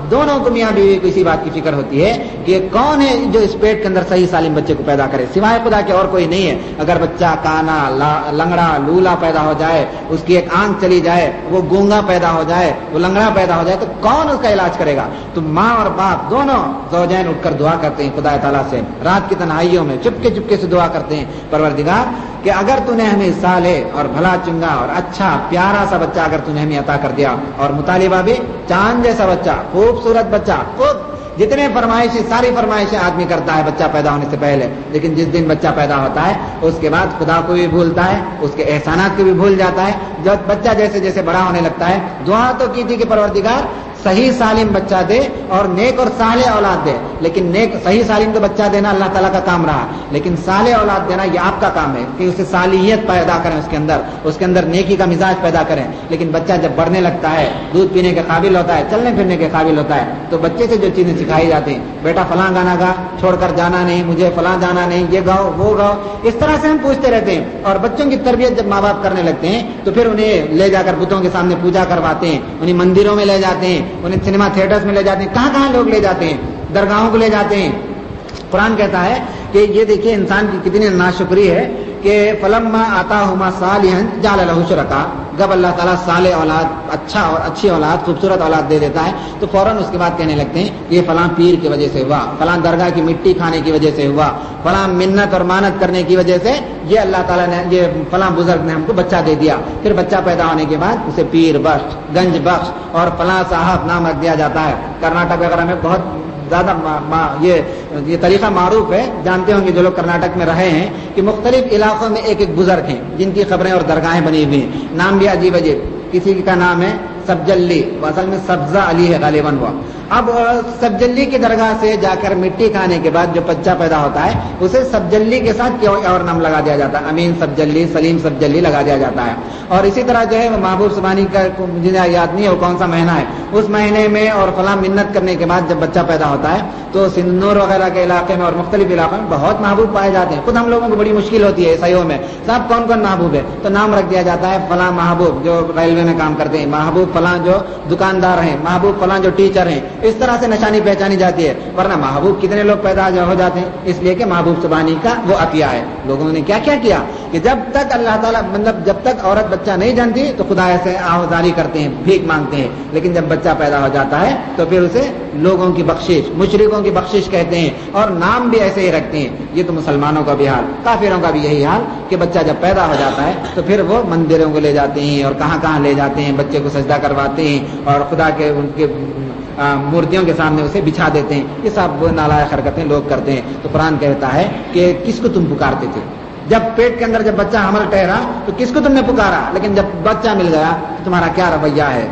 دونوں کو میاں بیوی کو اسی بات کی فکر ہوتی ہے کہ کون ہے جو اس پیٹ کے اندر صحیح سالم بچے کو پیدا کرے، سوائے خدا کے اور کوئی نہیں ہے۔ اگر بچہ کانا، لنگڑا، لولا پیدا ہو جائے، اس کی ایک آنکھ چلی جائے، وہ گونگا پیدا ہو جائے، وہ لنگڑا پیدا ہو جائے، تو کون اس کا علاج کرے گا؟ تو ماں اور باپ دونوں زوجین اٹھ کر دعا کرتے ہیں خدا تعالیٰ سے، رات کی تنہائیوں میں چپکے چپکے سے دعا کرتے ہیں، پروردگار کہ اگر تو نے ہمیں صالح اور بھلا چنگا اور اچھا پیارا سا بچہ اگر تو نے ہمیں عطا کر دیا، اور مطالبہ بھی چاند جیسا بچہ، خوبصورت بچہ، خوب جتنے فرمائشیں ساری فرمائشیں آدمی کرتا ہے بچہ پیدا ہونے سے پہلے، لیکن جس دن بچہ پیدا ہوتا ہے اس کے بعد خدا کو بھی بھولتا ہے، اس کے احسانات کو بھی بھول جاتا ہے۔ جب بچہ جیسے جیسے بڑا ہونے لگتا ہے، دعا تو کی تھی کہ پروردگار صحیح سالم بچہ دے اور نیک اور صالح اولاد دے، لیکن نیک صحیح سالم تو بچہ دینا اللہ تعالیٰ کا کام رہا، لیکن صالح اولاد دینا یہ آپ کا کام ہے کہ اسے صالحیت پیدا کریں، اس کے اندر اس کے اندر نیکی کا مزاج پیدا کریں۔ لیکن بچہ جب بڑھنے لگتا ہے، دودھ پینے کے قابل ہوتا ہے، چلنے پھرنے کے قابل ہوتا ہے، تو بچے سے جو چیزیں سکھائی جاتی ہیں، بیٹا فلاں گانا گا، چھوڑ کر جانا نہیں، مجھے فلاں جانا نہیں، یہ گاؤ وہ گاؤ، اس طرح سے ہم پوچھتے رہتے ہیں۔ اور بچوں کی تربیت جب ماں باپ کرنے لگتے ہیں تو پھر انہیں لے جا کر بتوں کے سامنے پوجا کرواتے ہیں، انہیں مندروں میں لے جاتے ہیں، انہیں سنیما تھیٹرز میں لے جاتے ہیں، کہاں کہاں لوگ لے جاتے ہیں، درگاہوں کو لے جاتے ہیں۔ قرآن کہتا ہے کہ یہ دیکھیے انسان کی کتنی ناشکری ہے کہ فلما آتاہما صالحا جعل لہ شرکا، جب اللہ تعالیٰ صالح اولاد، اچھا اور اچھی اولاد، خوبصورت اولاد دے دیتا ہے تو فوراً اس کے بعد کہنے لگتے ہیں یہ فلاں پیر کی وجہ سے ہوا، فلاں درگاہ کی مٹی کھانے کی وجہ سے ہوا، فلاں منت اور مانت کرنے کی وجہ سے یہ اللہ تعالیٰ نے، یہ فلاں بزرگ نے ہم کو بچہ دے دیا۔ پھر بچہ پیدا ہونے کے بعد اسے پیر بخش، گنج بخش اور فلاں صاحب نام رکھ دیا جاتا ہے۔ کرناٹک وغیرہ میں بہت زیادہ ما ما یہ یہ طریقہ معروف ہے، جانتے ہوں گے جو لوگ کرناٹک میں رہے ہیں کہ مختلف علاقوں میں ایک ایک بزرگ ہیں جن کی قبریں اور درگاہیں بنی ہوئی ہیں، نام بھی عجیب عجیب، کسی کا نام ہے سبجلی، اصل میں سبزہ علی ہے غالباً وہ۔ اب سبجلی کی درگاہ سے جا کر مٹی کھانے کے بعد جو بچہ پیدا ہوتا ہے اسے سبجلی کے ساتھ کوئی اور نام لگا دیا جاتا ہے، امین سبجلی، سلیم سبجلی لگا دیا جاتا ہے۔ اور اسی طرح جو ہے محبوب سبحانی کا جنہیں یاد نہیں ہے وہ کون سا مہینہ ہے، اس مہینے میں اور فلاں منت کرنے کے بعد جب بچہ پیدا ہوتا ہے تو سنور وغیرہ کے علاقے میں اور مختلف علاقوں میں بہت محبوب پائے جاتے ہیں۔ خود ہم لوگوں کو بڑی مشکل ہوتی ہے عیسائیوں میں، صاحب کون کون محبوب ہے، تو نام رکھ دیا جاتا ہے فلاں محبوب جو ریلوے میں کام کرتے ہیں، محبوب فلاں جو دکاندار ہیں، محبوب فلاں جو ٹیچر ہیں، اس طرح سے نشانی پہچانی جاتی ہے۔ ورنہ محبوب کتنے لوگ پیدا ہو جاتے ہیں، اس لیے کہ محبوب سبحانی کا وہ عطیہ ہے۔ لوگوں نے کیا کیا کیا کہ جب تک اللہ تعالیٰ مطلب جب تک عورت بچہ نہیں جانتی تو خدا ایسے آہوزاری کرتے ہیں، بھیک مانگتے ہیں، لیکن جب بچہ پیدا ہو جاتا ہے تو پھر اسے لوگوں کی بخشش، مشرکوں کی بخشش کہتے ہیں، اور نام بھی ایسے ہی رکھتے ہیں۔ یہ تو مسلمانوں کا بھی حال، کافروں کا بھی یہی حال کہ بچہ جب پیدا ہو جاتا ہے تو پھر وہ مندروں کو لے جاتے ہیں اور کہاں کہاں لے جاتے ہیں، بچے کو سجدہ کرواتے ہیں اور خدا کے ان کے مورتیوں کے سامنے اسے بچھا دیتے ہیں۔ یہ سب نالائق حرکتیں لوگ کرتے ہیں۔ تو قرآن کہتا ہے کہ کس کو تم پکارتے تھے جب پیٹ کے اندر جب بچہ حمل ٹھہرا تو کس کو تم نے پکارا، لیکن جب بچہ مل گیا تو تمہارا کیا رویہ ہے۔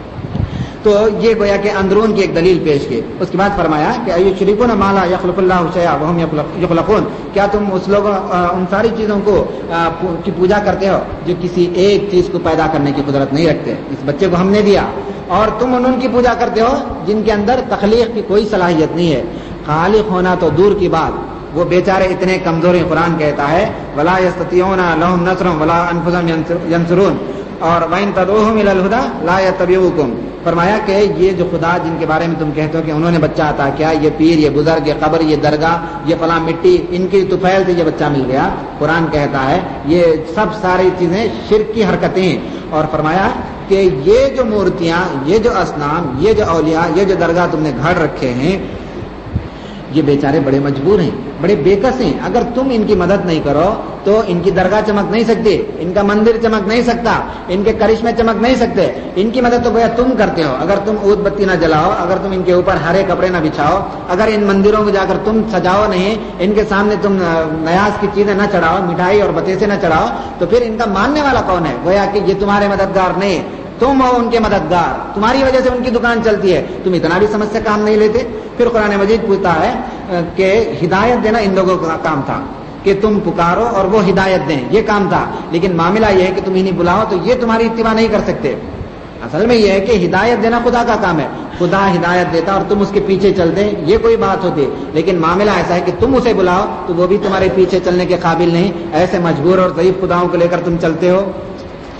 تو یہ گویا کہ اندرون کی ایک دلیل پیش کی۔ اس کے بعد فرمایا کہ ایشرکون ما لا یخلق اللہ شیئا وہم یخلقون، کیا تم اس لوگوں ان ساری چیزوں کو کی پوجا کرتے ہو جو کسی ایک چیز کو پیدا کرنے کی قدرت نہیں رکھتے، اس بچے کو ہم نے دیا، اور تم ان کی پوجا کرتے ہو جن کے اندر تخلیق کی کوئی صلاحیت نہیں ہے، خالق ہونا تو دور کی بات، وہ بیچارے اتنے کمزور ہیں۔ قرآن کہتا ہے ولا یستطیعون لهم نصر ولا انفسهم ینصرون، اور وَإِن تَدْعُوهُمْ إِلَى الْهُدَىٰ لَا يَتَّبِعُوكُمْ، فرمایا کہ یہ جو خدا جن کے بارے میں تم کہتے ہو کہ انہوں نے بچہ عطا کیا، یہ پیر، یہ بزرگ، یہ قبر، یہ درگاہ، یہ فلاں مٹی، ان کی طفیل سے یہ بچہ مل گیا، قرآن کہتا ہے یہ سب ساری چیزیں شرک کی حرکتیں ہیں۔ اور فرمایا کہ یہ جو مورتیاں، یہ جو اصنام، یہ جو اولیاء، یہ جو درگاہ تم نے گھڑ رکھے ہیں، یہ بیچارے بڑے مجبور ہیں، بڑے بےکس ہیں، اگر تم ان کی مدد نہیں کرو تو ان کی درگاہ چمک نہیں سکتی، ان کا مندر چمک نہیں سکتا، ان کے کرشمے چمک نہیں سکتے، ان کی مدد تو گویا تم کرتے ہو۔ اگر تم اود بتی نہ جلاؤ، اگر تم ان کے اوپر ہرے کپڑے نہ بچھاؤ، اگر ان مندروں میں جا کر تم سجاؤ نہیں، ان کے سامنے تم نیاز کی چیزیں نہ چڑھاؤ، مٹھائی اور بتیسے نہ چڑھاؤ، تو پھر ان کا ماننے والا کون ہے؟ گویا کہ یہ تمہارے مددگار نہیں، تم ہو ان کے مددگار، تمہاری وجہ سے ان کی دکان چلتی ہے، تم اتنا بھی سمجھ سے کام نہیں لیتے۔ پھر قرآن مجید پوچھتا ہے کہ ہدایت دینا ان لوگوں کا کام تھا کہ تم پکارو اور وہ ہدایت دیں، یہ کام تھا، لیکن معاملہ یہ ہے کہ تم انہیں بلاؤ تو یہ تمہاری اتباع نہیں کر سکتے۔ اصل میں یہ ہے کہ ہدایت دینا خدا کا کام ہے، خدا ہدایت دیتا اور تم اس کے پیچھے چلتے، یہ کوئی بات ہوتی، لیکن معاملہ ایسا ہے کہ تم اسے بلاؤ تو وہ بھی تمہارے پیچھے چلنے کے قابل نہیں، ایسے مجبور اور ضعیف خداؤں کو لے کر تم چلتے ہو۔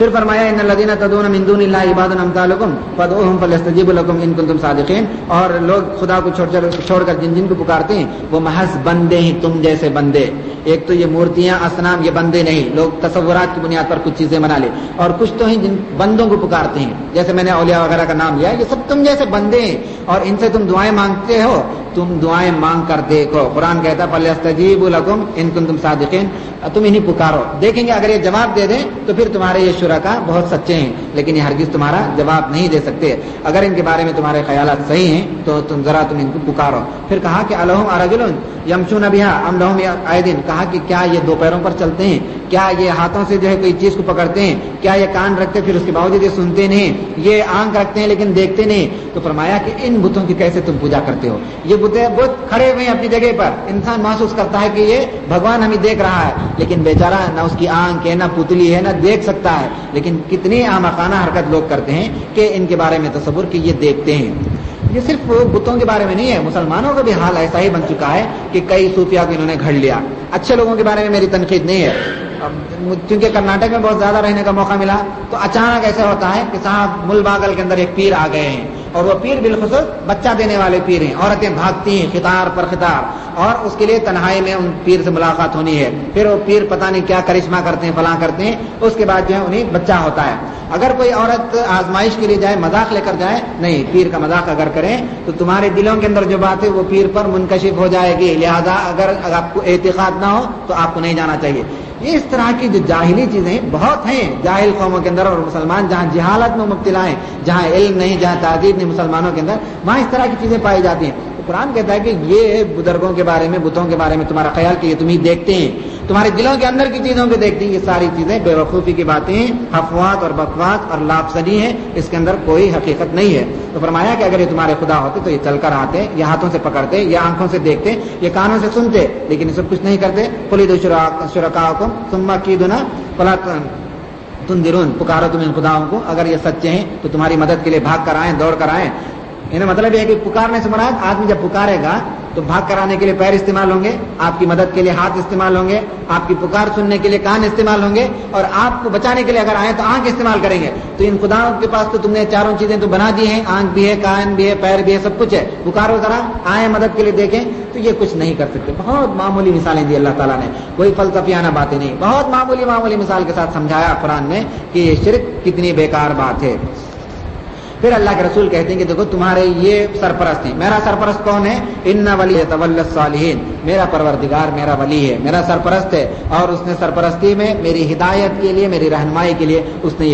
پھر فرمایا ان الذین تدعون من دون اللہ عباد امثالکم فادعوہم فلیستجیبوا لکم ان کنتم صادقین، اور لوگ خدا کو چھوڑ کر چھوڑ کر جن جن کو پکارتے ہیں وہ محض بندے ہیں، تم جیسے بندے. ایک تو یہ مورتیاں اصنام یہ بندے نہیں، لوگ تصورات کی بنیاد پر کچھ چیزیں بنا لے، اور کچھ تو ہیں جن بندوں کو پکارتے ہیں، جیسے میں نے اولیاء وغیرہ کا نام لیا، یہ سب تم جیسے بندے ہیں اور ان سے تم دعائیں مانگتے ہو. تم دعائیں مانگ کر دیکھو. قرآن کہتا ہے فلیستجیبوا لکم ان کنتم صادقین، تم انہیں پکارو. دیکھیں گے اگر یہ جواب دے دیں تو پھر تمہارے یہ شرکا بہت سچے ہیں، لیکن یہ ہرگز تمہارا جواب نہیں دے سکتے. اگر ان کے بارے میں تمہارے خیالات صحیح ہیں تو تم ذرا تم ان کو پکارو. پھر کہا کہ الہم ارجل یمشون بہا ام لہم ایدین، کہا کہ کیا یہ دو پیروں پر چلتے ہیں، کیا یہ ہاتھوں سے جو ہے کوئی چیز کو پکڑتے ہیں، کیا یہ کان رکھتے پھر اس کے باوجود یہ سنتے نہیں، یہ آنکھ رکھتے ہیں لیکن دیکھتے نہیں. تو فرمایا کہ ان بتوں کی کیسے تم پوجا کرتے ہو. یہ بتیں بت کھڑے ہوئے ہیں اپنی جگہ پر، انسان محسوس کرتا ہے کہ یہ بھگوان ہمیں دیکھ رہا ہے، لیکن بیچارہ نہ اس کی آنکھ ہے نہ پتلی ہے نہ دیکھ سکتا ہے. لیکن کتنی احمقانہ حرکت لوگ کرتے ہیں کہ ان کے بارے میں تصور کہ یہ دیکھتے ہیں. یہ صرف بتوں کے بارے میں نہیں ہے، مسلمانوں کا بھی حال ایسا ہی بن چکا ہے کہ کئی صوفیہ کو انہوں نے گھڑ لیا. اچھے لوگوں کے بارے میں میری تنقید نہیں ہے، کیونکہ کرناٹک میں بہت زیادہ رہنے کا موقع ملا تو اچانک ایسا ہوتا ہے کہ صاحب مل باغل کے اندر ایک پیر آ گئے ہیں، اور وہ پیر بالخصوص بچہ دینے والے پیر ہیں. عورتیں بھاگتی ہیں خطار پر خطار، اور اس کے لیے تنہائی میں ان پیر سے ملاقات ہونی ہے. پھر وہ پیر پتہ نہیں کیا کرشمہ کرتے ہیں، فلاں کرتے ہیں، اس کے بعد جو ہے انہیں بچہ ہوتا ہے. اگر کوئی عورت آزمائش کے لیے جائے، مذاق لے کر جائے، نہیں، پیر کا مذاق اگر کریں تو تمہارے دلوں کے اندر جو بات ہے وہ پیر پر منکشف ہو جائے گی. لہذا اگر آپ کو اعتقاد نہ ہو تو آپ کو نہیں جانا چاہیے. یہ اس طرح کی جو جاہلی چیزیں بہت ہیں جاہل قوموں کے اندر، اور مسلمان جہاں جہالت میں مبتلا ہیں، جہاں علم نہیں، جہاں تہذیب نہیں مسلمانوں کے اندر، وہاں اس طرح کی چیزیں پائی جاتی ہیں. تو قرآن کہتا ہے کہ یہ بزرگوں کے بارے میں، بتوں کے بارے میں تمہارا خیال کہ یہ تمہیں دیکھتے ہیں، تمہارے دلوں کے اندر کی چیزوں کو دیکھتے ہیں. یہ ساری چیزیں بے وقوفی کی باتیں ہیں، افواہات اور بکواس اور لافزنی ہیں، اس کے اندر کوئی حقیقت نہیں ہے. تو فرمایا کہ اگر یہ تمہارے خدا ہوتے تو یہ چل کر آتے، یہ ہاتھوں سے پکڑتے، یہ آنکھوں سے دیکھتے، یہ کانوں سے سنتے، لیکن یہ سب کچھ نہیں کرتے. قُلِ شُرَكَاءَكُمْ ثُمَّ كِيدُونَ فَلَا تُنذِرُونَ، پکارو تم ان خداؤں کو اگر یہ سچے ہیں تو تمہاری مدد کے لیے بھاگ کر آئیں، دوڑ کر آئیں. انہیں مطلب یہ ہے کہ پکارنے سے مراد آدمی جب پکارے گا تو بھاگ کر آنے کے لیے پیر استعمال ہوں گے، آپ کی مدد کے لیے ہاتھ استعمال ہوں گے، آپ کی پکار سننے کے لیے کان استعمال ہوں گے، اور آپ کو بچانے کے لیے اگر آئیں تو آنکھ استعمال کریں گے. تو ان خداؤں کے پاس تو تم نے چاروں چیزیں تو بنا دی ہیں، آنکھ بھی ہے، کان بھی ہے، پیر بھی ہے، سب کچھ ہے. پکارو ذرا، آئیں مدد کے لیے دیکھیں، تو یہ کچھ نہیں کر سکتے. بہت معمولی مثالیں دی اللہ تعالیٰ نے، کوئی فلسفیانہ باتیں نہیں، بہت معمولی معمولی مثال کے ساتھ سمجھایا قرآن نے کہ یہ شرک کتنی بیکار بات ہے. پھر اللہ کے رسول کہتے ہیں کہ دیکھو تمہارے یہ سرپرست ہیں. میرا سرپرست کون ہے؟ ان ولی یتولی الصالحین، میرا پروردگار میرا ولی ہے، میرا سرپرست ہے، اور اس نے سرپرستی میں میری ہدایت کے لیے، میری رہنمائی کے لیے اس نے